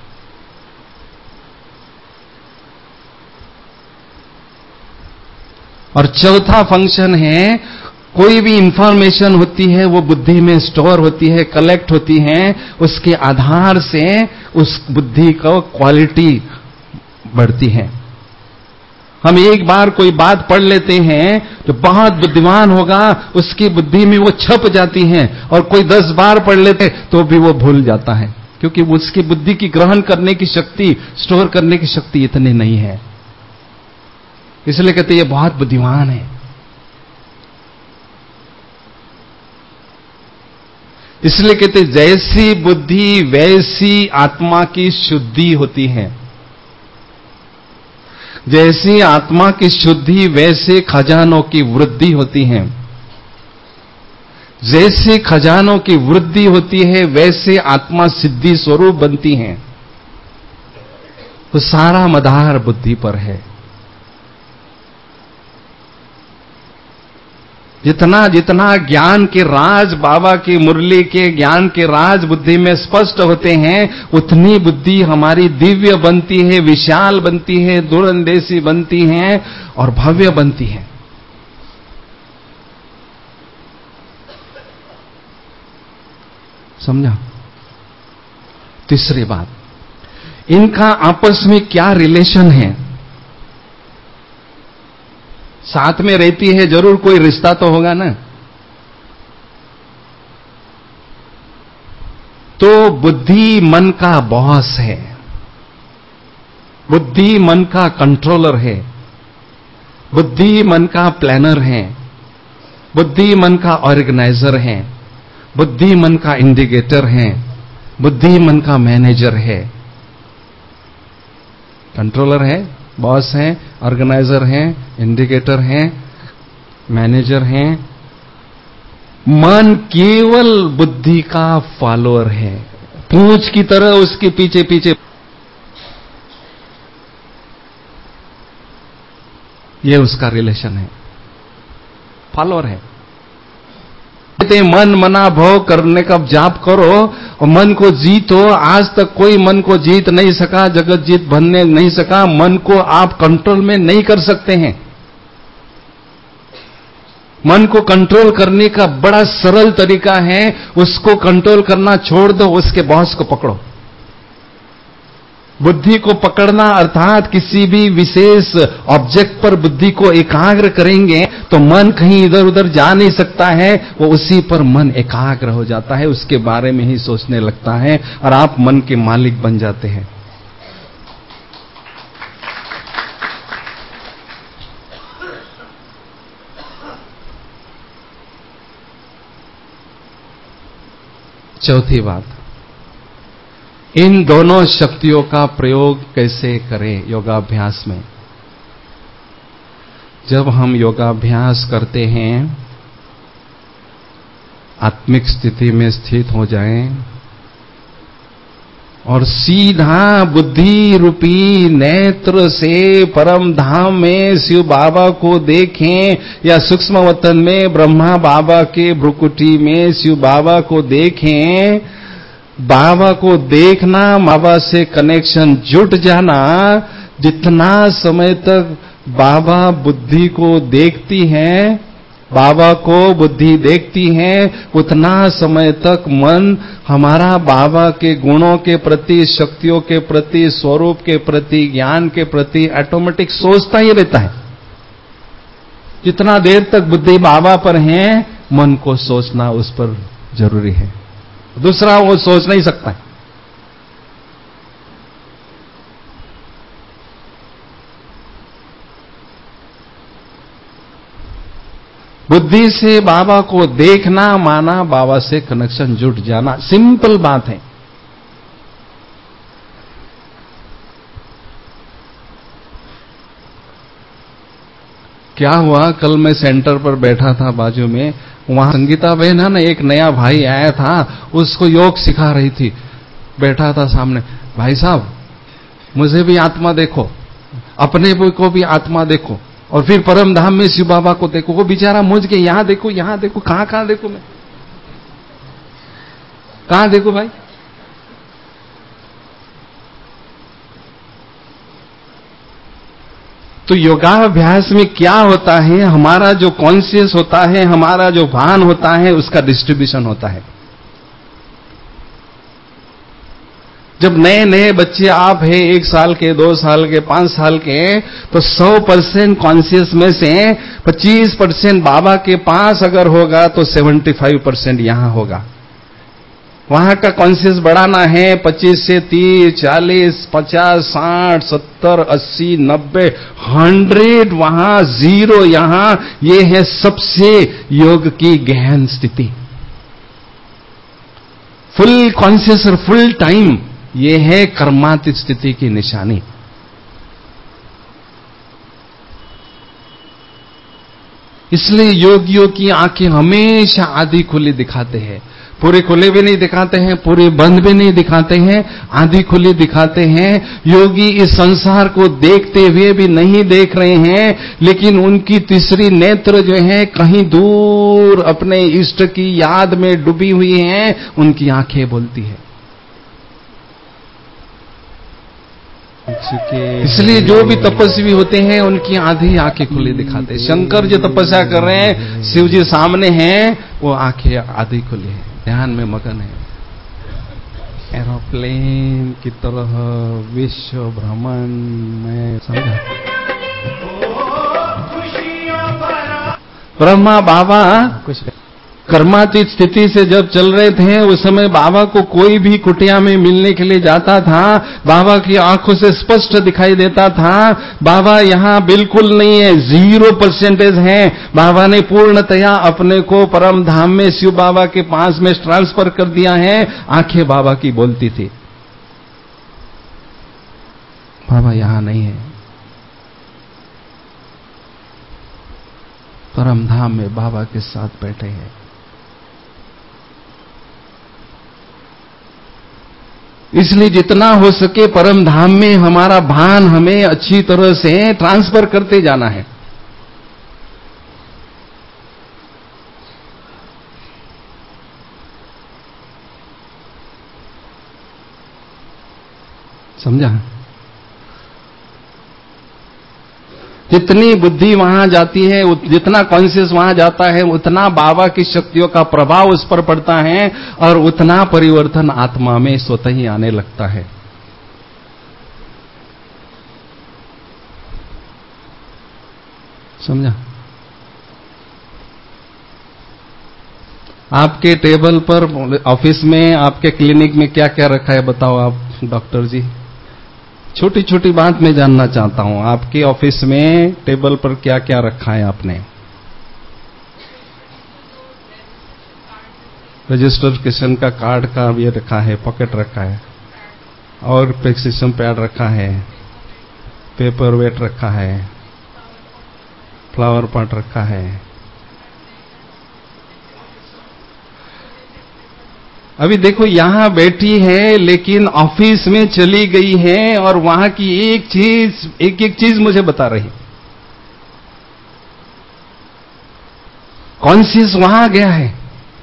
और चौथा फंक्शन है, कोई भी इंफॉर्मेशन होती है वो बुद्धि में स्टोर होती है, कलेक्ट होती है, उसके आधार से उस बुद्धि का क्वालिटी बढ़ती है। हम एक बार कोई बात पढ़ लेते हैं जो बहुत बुद्धिमान होगा उसकी बुद्धि में वो छप जाती है, और कोई 10 बार पढ़ लेते तो भी वो भूल जाता है, क्योंकि उसकी बुद्धि की ग्रहण करने की शक्ति, स्टोर करने की शक्ति इतनी नहीं है। इसलिए कहते ये बहुत बुद्धिमान है। इसलिए कहते जैसी बुद्धि वैसी आत्मा की शुद्धि होती है, जैसी आत्मा की शुद्धि वैसे खजानों की वृद्धि होती है, जैसे खजानों की वृद्धि होती है वैसे आत्मा सिद्धि स्वरूप बनती है। तो सारा मदार बुद्धि पर है। जितना जितना ज्ञान के राज, बाबा की मुरली के ज्ञान के राज बुद्धि में स्पष्ट होते हैं, उतनी बुद्धि हमारी दिव्य बनती है, विशाल बनती है, दूरंदेशी बनती है और भव्य बनती है। समझा? तीसरी बात, इनका आपस में क्या रिलेशन है? साथ में रहती है, जरूर कोई रिश्ता तो होगा ना। तो बुद्धि मन का बॉस है, बुद्धि मन का कंट्रोलर है, बुद्धि मन का प्लानर है, बुद्धि मन का ऑर्गेनाइजर है, बुद्धि मन का इंडिकेटर है, बुद्धि मन का मैनेजर है। कंट्रोलर है, बॉस है, ऑर्गेनाइजर है, इंडिकेटर है, मैनेजर है। मन केवल बुद्धि का फॉलोअर है, पूंछ की तरह उसके पीछे पीछे। ये उसका रिलेशन है, फॉलोअर है। मन मना भव करने का जाप करो और मन को जीतो। आज तक कोई मन को जीत नहीं सका, जगत जीत बनने नहीं सका। मन को आप कंट्रोल में नहीं कर सकते हैं। मन को कंट्रोल करने का बड़ा सरल तरीका है, उसको कंट्रोल करना छोड़ दो, उसके बॉस को पकड़ो। बुद्धि को पकड़ना अर्थात किसी भी विशेष ऑब्जेक्ट पर बुद्धि को एकाग्र करेंगे तो मन कहीं इधर उधर जा नहीं सकता है, वो उसी पर मन एकाग्र हो जाता है, उसके बारे में ही सोचने लगता है और आप मन के मालिक बन जाते हैं। चौथी बात, इन दोनों शक्तियों का प्रयोग कैसे करें योगाभ्यास में? जब हम योगाभ्यास करते हैं, आत्मिक स्थिति में स्थित हो जाएं और सीधा बुद्धि रूपी नेत्र से परम धाम में शिव बाबा को देखें या सूक्ष्म वतन में ब्रह्मा बाबा के भ्रुकुटी में शिव बाबा को देखें। बाबा को देखना, बाबा से कनेक्शन जुट जाना। जितना समय तक बाबा बुद्धि को देखती है, बाबा को बुद्धि देखती है, उतना समय तक मन हमारा बाबा के गुणों के प्रति, शक्तियों के प्रति, स्वरूप के प्रति, ज्ञान के प्रति ऑटोमेटिक सोचता ही रहता है। जितना देर तक बुद्धि बाबा पर है, मन को सोचना उस पर जरूरी है, दूसरा वो सोच नहीं सकता है। बुद्धि से बाबा को देखना माना बाबा से कनेक्शन जुट जाना, सिंपल बात है। क्या हुआ, कल मैं सेंटर पर बैठा था, बाजू में वहां संगीता बहन है ना, एक नया भाई आया था, उसको योग सिखा रही थी। बैठा था सामने, भाई साहब मुझे भी आत्मा देखो, अपने को भी आत्मा देखो और फिर परम धाम में शिव बाबा को देखो। वो बेचारा मुझ के यहां देखो, यहां देखो, कहां देखो, मैं कहां देखो भाई? तो योगाभ्यास में क्या होता है, हमारा जो कॉन्शियस होता है, हमारा जो भान होता है, उसका डिस्ट्रीब्यूशन होता है। जब नए नए बच्चे आप हैं, 1 साल के, 2 साल के, 5 साल के, तो 100% कॉन्शियस में से 25% बाबा के पास अगर होगा तो 75% यहां होगा। वहां का कॉन्शियस बढ़ाना है 25 से 30, 40, 50, 60, 70, 80, 90, 100, वहां 0 यहां। ये है सबसे योग की गहन स्थिति। फुल कॉन्शियस और फुल टाइम, ये है कर्मातीत स्थिति की निशानी। इसलिए योगियों की आंखें हमेशा आधी खुली दिखाते हैं, पूरे खुले भी नहीं दिखाते हैं, पूरे बंद भी नहीं दिखाते हैं, आधी खुली दिखाते हैं। योगी इस संसार को देखते हुए भी नहीं देख रहे हैं, लेकिन उनकी तीसरी नेत्र जो है कहीं दूर अपने इष्ट की याद में डूबी हुई हैं, उनकी आंखें बोलती है। इसलिए जो भी तपस्वी होते हैं उनकी आधी आंखें खुली दिखाते हैं। शंकर जो तपस्या कर रहे हैं, शिव जी सामने हैं, वो आंखें आधी खुली है, ध्यान में मगन है। एरोप्लेन की तरह विश्व भ्रमण में, समझा? ब्रह्मा बाबा कुछ कर्मातीत स्थिति से जब चल रहे थे, उस समय बाबा को कोई भी कुटिया में मिलने के लिए जाता था, बाबा की आंखों से स्पष्ट दिखाई देता था बाबा यहां बिल्कुल नहीं है, 0% है। बाबा ने पूर्णतया अपने को परम धाम में शिव बाबा के पास में ट्रांसफर कर दिया है। आंखें बाबा की बोलती थी, बाबा यहां नहीं है, परम धाम में बाबा के साथ बैठे हैं। इसलिए जितना हो सके परम धाम में हमारा भान हमें अच्छी तरह से ट्रांसफर करते जाना है। समझा? जितनी बुद्धि वहां जाती है, जितना कॉन्शियस वहां जाता है, उतना बाबा की शक्तियों का प्रभाव उस पर पड़ता है और उतना परिवर्तन आत्मा में स्वतः ही आने लगता है। समझा? आपके टेबल पर, ऑफिस में, आपके क्लिनिक में क्या क्या रखा है बताओ आप डॉक्टर जी? छोटी छोटी बात मैं जानना चाहता हूं, आपके ऑफिस में टेबल पर क्या क्या रखा है आपने? रजिस्ट्रेशन का कार्ड का ये रखा है, पॉकेट रखा है, और प्रेस्क्रिप्शन पैड रखा है, पेपर वेट रखा है, फ्लावर पॉट रखा है। अभी देखो यहां बैठी है लेकिन ऑफिस में चली गई है और वहां की एक चीज मुझे बता रही। कॉन्शियस वहां गया है,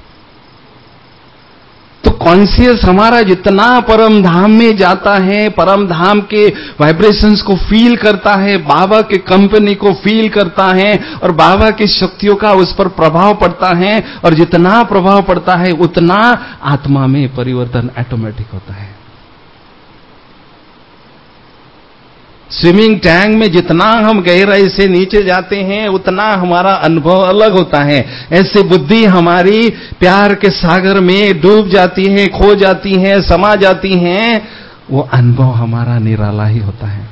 तो कॉन्शियस हमारा जितना परम धाम में जाता है, परम धाम के वाइब्रेशंस को फील करता है, बाबा के कंपनी को फील करता है और बाबा की शक्तियों का उस पर प्रभाव पड़ता है, और जितना प्रभाव पड़ता है उतना आत्मा में परिवर्तन ऑटोमेटिक होता है। स्विमिंग टैंक में जितना हम गहराई से नीचे जाते हैं उतना हमारा अनुभव अलग होता है। ऐसे बुद्धि हमारी प्यार के सागर में डूब जाती है, खो जाती है, समा जाती है, वो अनुभव हमारा निराला ही होता है।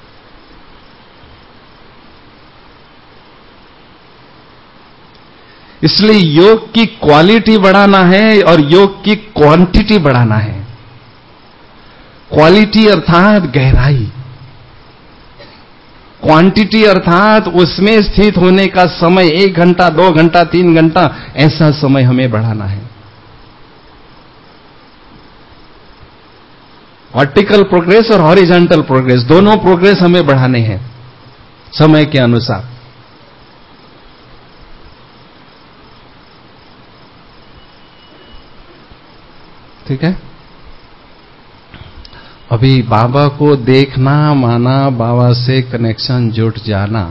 इसलिए योग की क्वालिटी बढ़ाना है और योग की क्वांटिटी बढ़ाना है। क्वालिटी अर्थात गहराई, क्वांटिटी अर्थात उसमें स्थित होने का समय 1 घंटा, 2 घंटा, 3 घंटा, ऐसा समय हमें बढ़ाना है। वर्टिकल प्रोग्रेस और हॉरिजॉन्टल प्रोग्रेस, दोनों प्रोग्रेस हमें बढ़ाने हैं समय के अनुसार। ठीक है? अभी बाबा को देखना माना बाबा से कनेक्शन जुट जाना।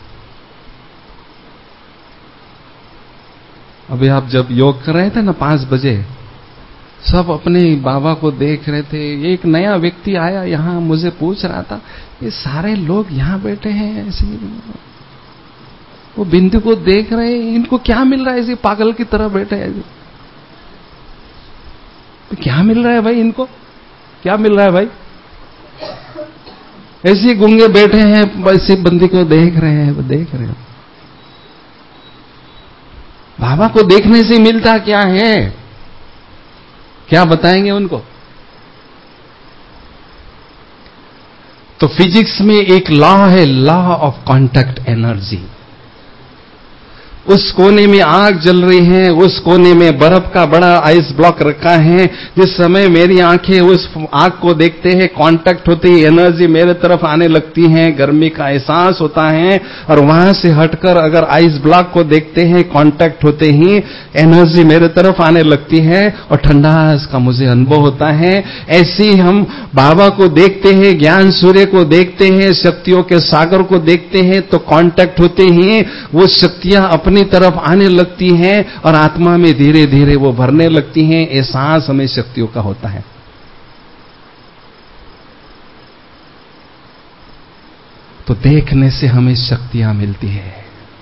अभी आप जब योग कर रहे थे ना 5 बजे, सब अपने बाबा को देख रहे थे। एक नया व्यक्ति आया यहां, मुझे पूछ रहा था ये सारे लोग यहां बैठे हैं ऐसे, वो बिंदु को देख रहे हैं, इनको क्या मिल रहा है? ऐसे पागल की तरह बैठे हैं। क्या मिल रहा है भाई इनको? क्या मिल रहा है भाई? ऐसे गूंगे बैठे हैं, ऐसे बंदी को देख रहे हैं, वो देख रहे हैं। बाबा को देखने से मिलता क्या है? क्या बताएंगे उनको? तो फिजिक्स में एक लॉ है, लॉ ऑफ कांटेक्ट एनर्जी। उस कोने में आग जल रही है, उस कोने में बर्फ का बड़ा आइस ब्लॉक रखा है। जिस समय मेरी आंखें उस आग को देखते हैं, कांटेक्ट होती है, एनर्जी मेरे तरफ आने लगती है, गर्मी का एहसास होता है। और वहां से हटकर अगर आइस ब्लॉक को देखते हैं, कांटेक्ट होते ही एनर्जी मेरे तरफ आने लगती है और ठंडास का मुझे अनुभव होता है। ऐसे ही हम बाबा को देखते हैं, ज्ञान सूर्य को देखते हैं, शक्तियों के सागर को देखते हैं, तो कांटेक्ट होते ही वो शक्तियां अपनी तरफ आने लगती हैं और आत्मा में धीरे धीरे वो भरने लगती हैं। एहसास हमें शक्तियों का होता है। तो देखने से हमें शक्तियां मिलती है।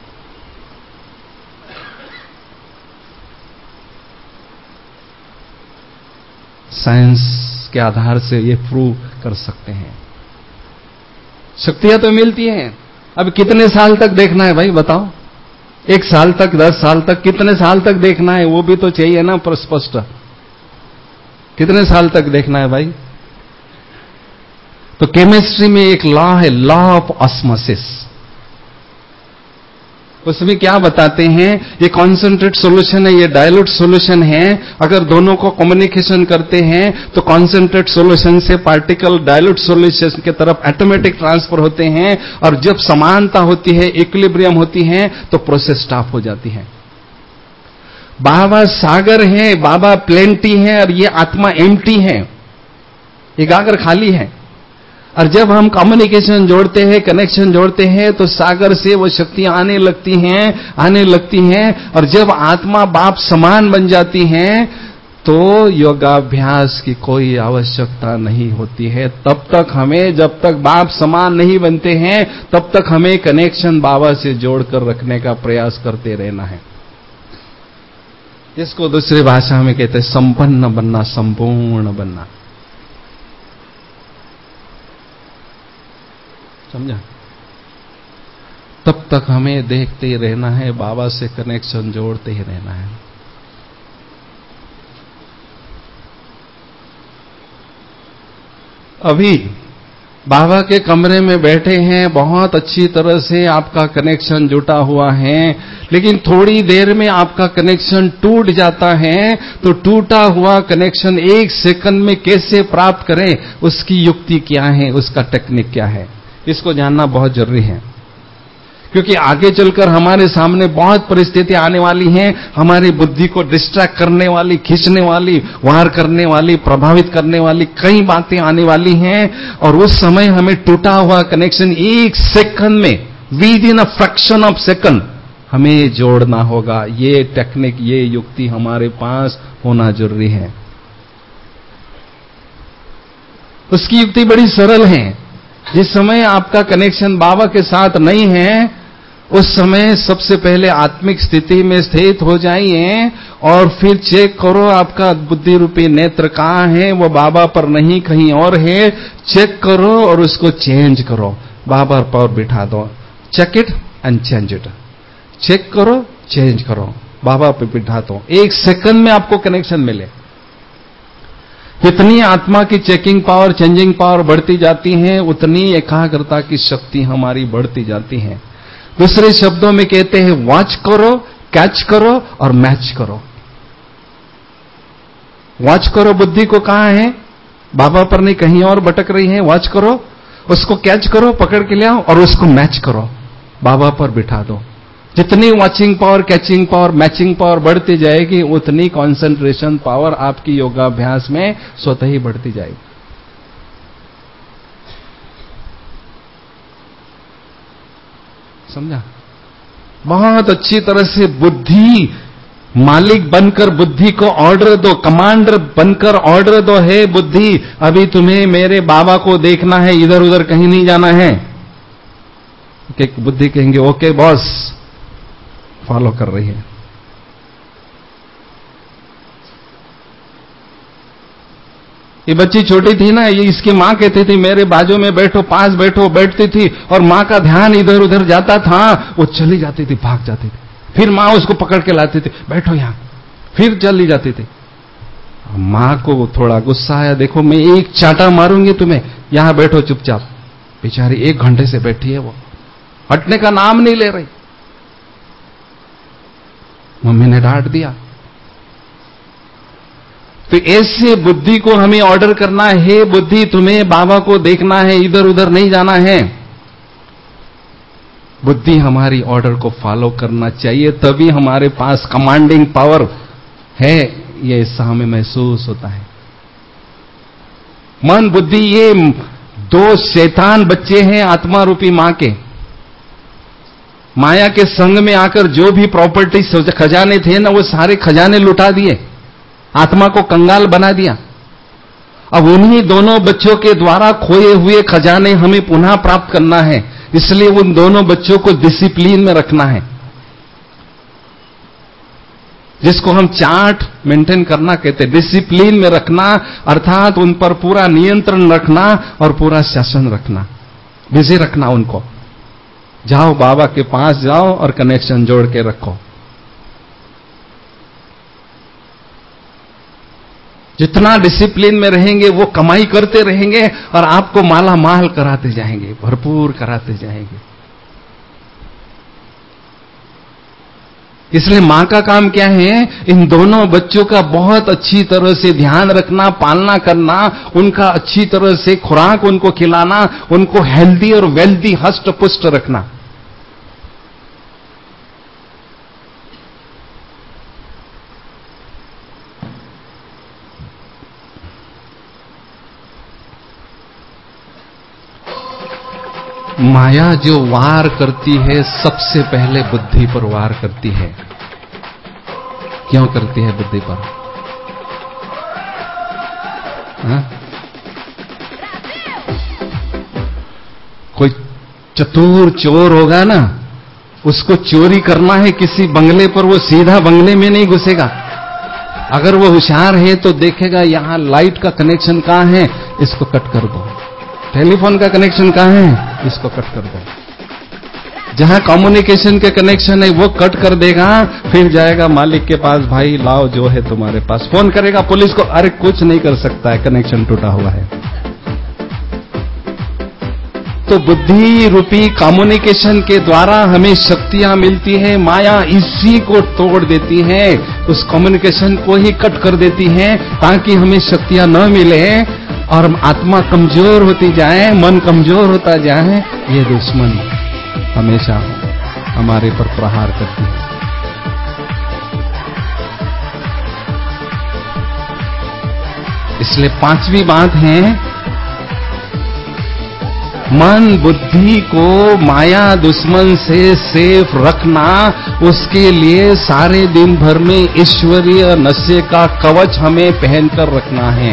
साइंस के आधार से ये प्रूव कर सकते हैं, शक्तियां तो मिलती हैं। अब कितने साल तक देखना है भाई बताओ? 1 साल तक, 10 साल तक, कितने साल तक देखना है वो भी तो चाहिए ना स्पष्ट। कितने साल तक देखना है भाई? तो केमिस्ट्री में एक लॉ है, लॉ ऑफ ऑस्मोसिस। उसमें क्या बताते हैं, ये कॉन्सेंट्रेट सॉल्यूशन है, ये डाइल्यूट सॉल्यूशन है। अगर दोनों को कम्युनिकेशन करते हैं तो कॉन्सेंट्रेट सॉल्यूशन से पार्टिकल डाइल्यूट सॉल्यूशन की तरफ ऑटोमेटिक ट्रांसफर होते हैं। और जब समानता होती है, इक्विलिब्रियम होती है, तो प्रोसेस स्टॉप हो जाती है। बाबा सागर है, बाबा प्लेंटी है, और ये आत्मा एम्प्टी है, ये गागर खाली है। और जब हम कम्युनिकेशन जोड़ते हैं, कनेक्शन जोड़ते हैं, तो सागर से वो शक्तियां आने लगती हैं। और जब आत्मा बाप समान बन जाती हैं, तो योगाभ्यास की कोई आवश्यकता नहीं होती है। तब तक हमें, जब तक बाप समान नहीं बनते हैं, तब तक हमें कनेक्शन बाबा से जोड़कर रखने का प्रयास करते रहना है। इसको दूसरी भाषा में कहते हैं संपन्न बनना, संपूर्ण बनना। समझा? तब तक हमें देखते ही रहना है, बाबा से कनेक्शन जोड़ते ही रहना है। अभी बाबा के कमरे में बैठे हैं, बहुत अच्छी तरह से आपका कनेक्शन जुटा हुआ है, लेकिन थोड़ी देर में आपका कनेक्शन टूट जाता है। तो टूटा हुआ कनेक्शन 1 सेकंड में कैसे प्राप्त करें, उसकी युक्ति क्या है, उसका टेक्निक क्या है, इसको जानना बहुत जरूरी है। क्योंकि आगे चलकर हमारे सामने बहुत परिस्थितियां आने वाली हैं, हमारी बुद्धि को डिस्ट्रैक्ट करने वाली, खींचने वाली, वार करने वाली, प्रभावित करने वाली कई बातें आने वाली हैं। और उस समय हमें टूटा हुआ कनेक्शन 1 सेकंड में, within a fraction of second, हमें जोड़ना होगा। ये टेक्निक, ये युक्ति हमारे पास होना जरूरी है। उसकी युक्ति बड़ी सरल है। जिस समय आपका कनेक्शन बाबा के साथ नहीं है, उस समय सबसे पहले आत्मिक स्थिति में स्थित हो जाइए और फिर चेक करो आपका बुद्धि रूपी नेत्र कहां है, वो बाबा पर नहीं कहीं और है। चेक करो और उसको चेंज करो, बाबा पर बिठा दो। Check it and change it. Check करो, चेंज करो, बाबा पर बिठा दो। 1 सेकंड में आपको कनेक्शन मिले। जितनी आत्मा की चेकिंग पावर, चेंजिंग पावर बढ़ती जाती है, उतनी एकाग्रता की शक्ति हमारी बढ़ती जाती है। दूसरे शब्दों में कहते हैं, वॉच करो, कैच करो और मैच करो। वॉच करो बुद्धि को, कहां है, बाबा पर नहीं कहीं और भटक रही है, वॉच करो। उसको कैच करो, पकड़ के ले आओ और उसको मैच करो, बाबा पर बिठा दो। जितनी watching power, catching power, matching power बढ़ती जाएगी, उतनी कंसंट्रेशन पावर आपकी योगाभ्यास में स्वतः ही बढ़ती जाएगी। समझा? बहुत अच्छी तरह से बुद्धि मालिक बनकर बुद्धि को ऑर्डर दो, कमांडर बनकर ऑर्डर दो, है बुद्धि अभी तुम्हें मेरे बाबा को देखना है, इधर उधर कहीं नहीं जाना है। बुद्धि कहेंगे ओके बॉस, फॉलो कर रही है। ये बच्ची छोटी थी ना, ये इसकी मां कहती थी मेरे बाजू में बैठो, पास बैठो, बैठती थी और मां का ध्यान इधर उधर जाता था, वो चली जाती थी, भाग जाती थी। फिर मां उसको पकड़ के लाती थी, बैठो यहां, फिर चली जाती थी। मां को थोड़ा गुस्सा आया, देखो मैं एक चांटा मारूंगी तुम्हें, यहां बैठो चुपचाप। बेचारी 1 घंटे से बैठी है, वो हटने का नाम नहीं ले रही। मम्मी ने डांट दिया। तो ऐसे बुद्धि को हमें ऑर्डर करना है, बुद्धि तुम्हें बाबा को देखना है, इधर उधर नहीं जाना है। बुद्धि हमारी ऑर्डर को फॉलो करना चाहिए, तभी हमारे पास कमांडिंग पावर है, ये ऐसा हमें महसूस होता है। मन बुद्धि ये दो शैतान बच्चे हैं आत्मा रूपी मां के। माया के संग में आकर जो भी प्रॉपर्टी खजाने थे ना, वो सारे खजाने लुटा दिए, आत्मा को कंगाल बना दिया। अब उन्हीं दोनों बच्चों के द्वारा खोए हुए खजाने हमें पुनः प्राप्त करना है, इसलिए उन दोनों बच्चों को डिसिप्लिन में रखना है, जिसको हम चार्ट मेंटेन करना कहते हैं। डिसिप्लिन में रखना अर्थात उन पर पूरा नियंत्रण रखना और पूरा शासन रखना, बिजी रखना उनको। जाओ बाबा के पास जाओ और कनेक्शन जोड़ के रखो। जितना डिसिप्लिन में रहेंगे वो कमाई करते रहेंगे और आपको माला माल कराते जाएंगे, भरपूर कराते जाएंगे। इसलिए मां का काम क्या है? इन दोनों बच्चों का बहुत अच्छी तरह से ध्यान रखना, पालना करना, उनका अच्छी तरह से खुराक उनको खिलाना, उनको हेल्दी और वेल्दी हष्ट पुष्ट रखना। माया जो वार करती है सबसे पहले बुद्धि पर वार करती है। क्यों करती है बुद्धि पर? हा? कोई चतुर चोर होगा ना, उसको चोरी करना है किसी बंगले पर, वो सीधा बंगले में नहीं घुसेगा। अगर वो होशियार है तो देखेगा यहां लाइट का कनेक्शन कहां है, इसको कट कर दो। टेलीफोन का कनेक्शन कहां है, इसको कट कर दो। जहां कम्युनिकेशन के कनेक्शन है वो कट कर देगा, फिर जाएगा मालिक के पास, भाई लाओ जो है तुम्हारे पास। फोन करेगा पुलिस को, अरे कुछ नहीं कर सकता है, कनेक्शन टूटा हुआ है। तो बुद्धि रूपी कम्युनिकेशन के द्वारा हमें शक्तियां मिलती है, माया इसी को तोड़ देती है, उस कम्युनिकेशन को ही कट कर देती है ताकि हमें शक्तियां न मिले और आत्मा कमजोर होती जाए, मन कमजोर होता जाए। ये दुश्मन हमेशा हमारे पर प्रहार करती है। इसलिए पांचवी बात है, मन बुद्धि को माया दुश्मन से सेफ रखना। उसके लिए सारे दिन भर में ईश्वरीय नशे का कवच हमें पहनकर रखना है।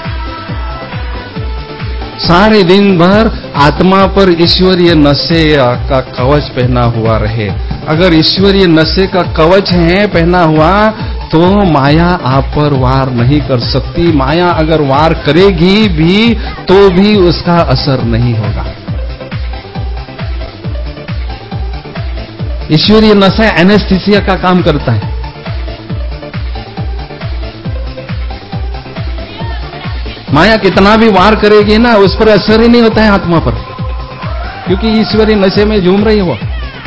सारे दिन भर आत्मा पर ईश्वरीय नशे का कवच पहना हुआ रहे। अगर ईश्वरीय नशे का कवच है पहना हुआ तो माया आप पर वार नहीं कर सकती। माया अगर वार करेगी भी तो भी उसका असर नहीं होगा। ईश्वरीय नशा एनेस्थीसिया का काम करता है। माया कितना भी वार करेगी ना, उस पर असर ही नहीं होता है आत्मा पर, क्योंकि ईश्वरीय नशे में झूम रही हो।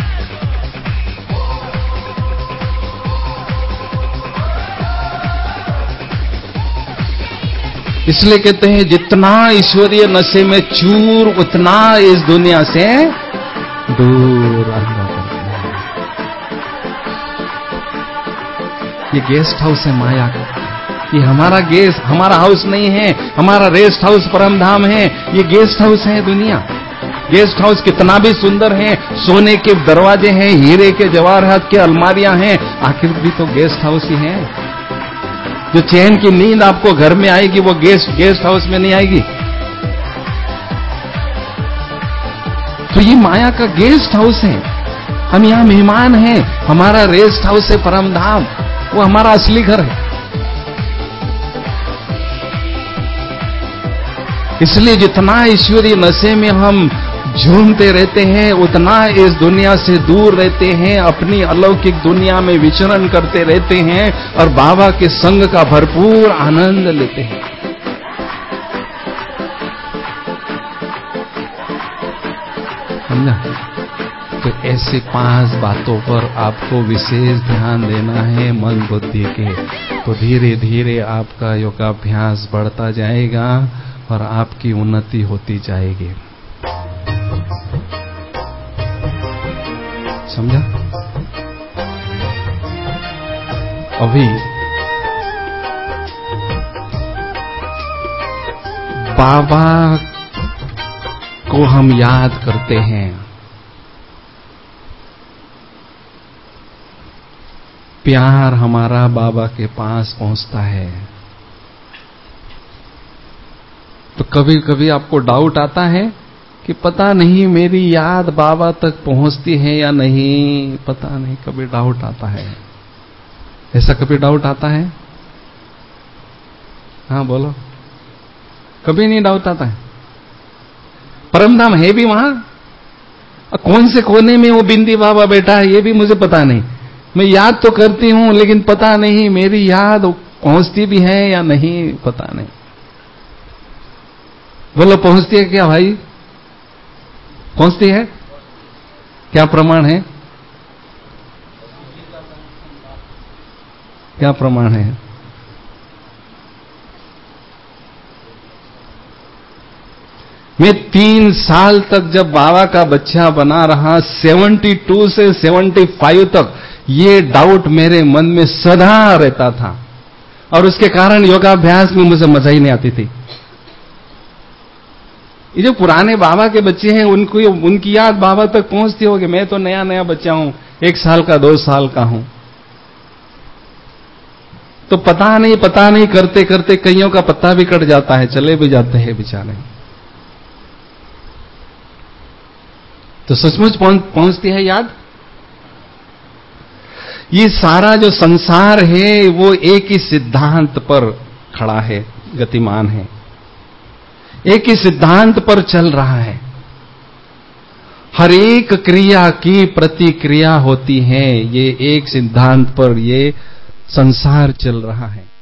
इसलिए कहते हैं जितना ईश्वरीय नशे में चूर उतना इस दुनिया से दूर रहना पड़ता है। ये गेस्ट हाउस है माया का। ये हमारा हमारा हाउस नहीं है, हमारा रेस्ट हाउस परम धाम है। ये गेस्ट हाउस है दुनिया। गेस्ट हाउस कितना भी सुंदर है, सोने के दरवाजे हैं, हीरे के जवाहरात के अलमारियां हैं, आखिर भी तो गेस्ट हाउस ही है। जो चैन की नींद आपको घर में आएगी वो गेस्ट हाउस में नहीं आएगी। तो ये माया का गेस्ट हाउस है, हम यहां मेहमान हैं। हमारा रेस्ट हाउस है परम धाम, वो हमारा असली घर है। इसलिए जितना ईश्वरीय नशे में हम झूमते रहते हैं उतना इस दुनिया से दूर रहते हैं, अपनी अलौकिक दुनिया में विचरण करते रहते हैं और बाबा के संग का भरपूर आनंद लेते हैं। समझा? तो ऐसे 5 बातों पर आपको विशेष ध्यान देना है मन बुद्धि के। तो धीरे धीरे आपका योगाभ्यास बढ़ता जाएगा और आपकी उन्नति होती जाएगी। समझा? अभी बाबा को हम याद करते हैं, प्यार हमारा बाबा के पास पहुंचता है। तो कभी कभी आपको डाउट आता है कि पता नहीं मेरी याद बाबा तक पहुंचती है या नहीं, पता नहीं, कभी डाउट आता है। ऐसा कभी डाउट आता है? हाँ बोलो। कभी नहीं डाउट आता है? परमधाम है भी वहां, कौन से कोने में वो बिंदी बाबा बैठा है ये भी मुझे पता नहीं। मैं याद तो करती हूं लेकिन पता नहीं मेरी याद पहुंचती भी है या नहीं, पता नहीं। बोलो पहुंचती है क्या भाई? पहुंचती है? क्या प्रमाण है? क्या प्रमाण है? मैं 3 साल तक जब बाबा का बच्चा बना रहा, 72 से 75 तक ये डाउट मेरे मन में सदा रहता था और उसके कारण योगाभ्यास में मुझे मजा ही नहीं आती थी। ये जो पुराने बाबा के बच्चे हैं उनकी याद बाबा तक पहुंचती होगी, मैं तो नया नया बच्चा हूं, 1 साल का 2 साल का हूं। तो पता नहीं करते करते कईयों का पत्ता भी कट जाता है, चले भी जाते हैं बेचारे। तो सचमुच पहुंचती है याद? ये सारा जो संसार है वो एक ही सिद्धांत पर खड़ा है, गतिमान है, एक ही सिद्धांत पर चल रहा है। हर एक क्रिया की प्रतिक्रिया होती है, ये एक सिद्धांत पर ये संसार चल रहा है।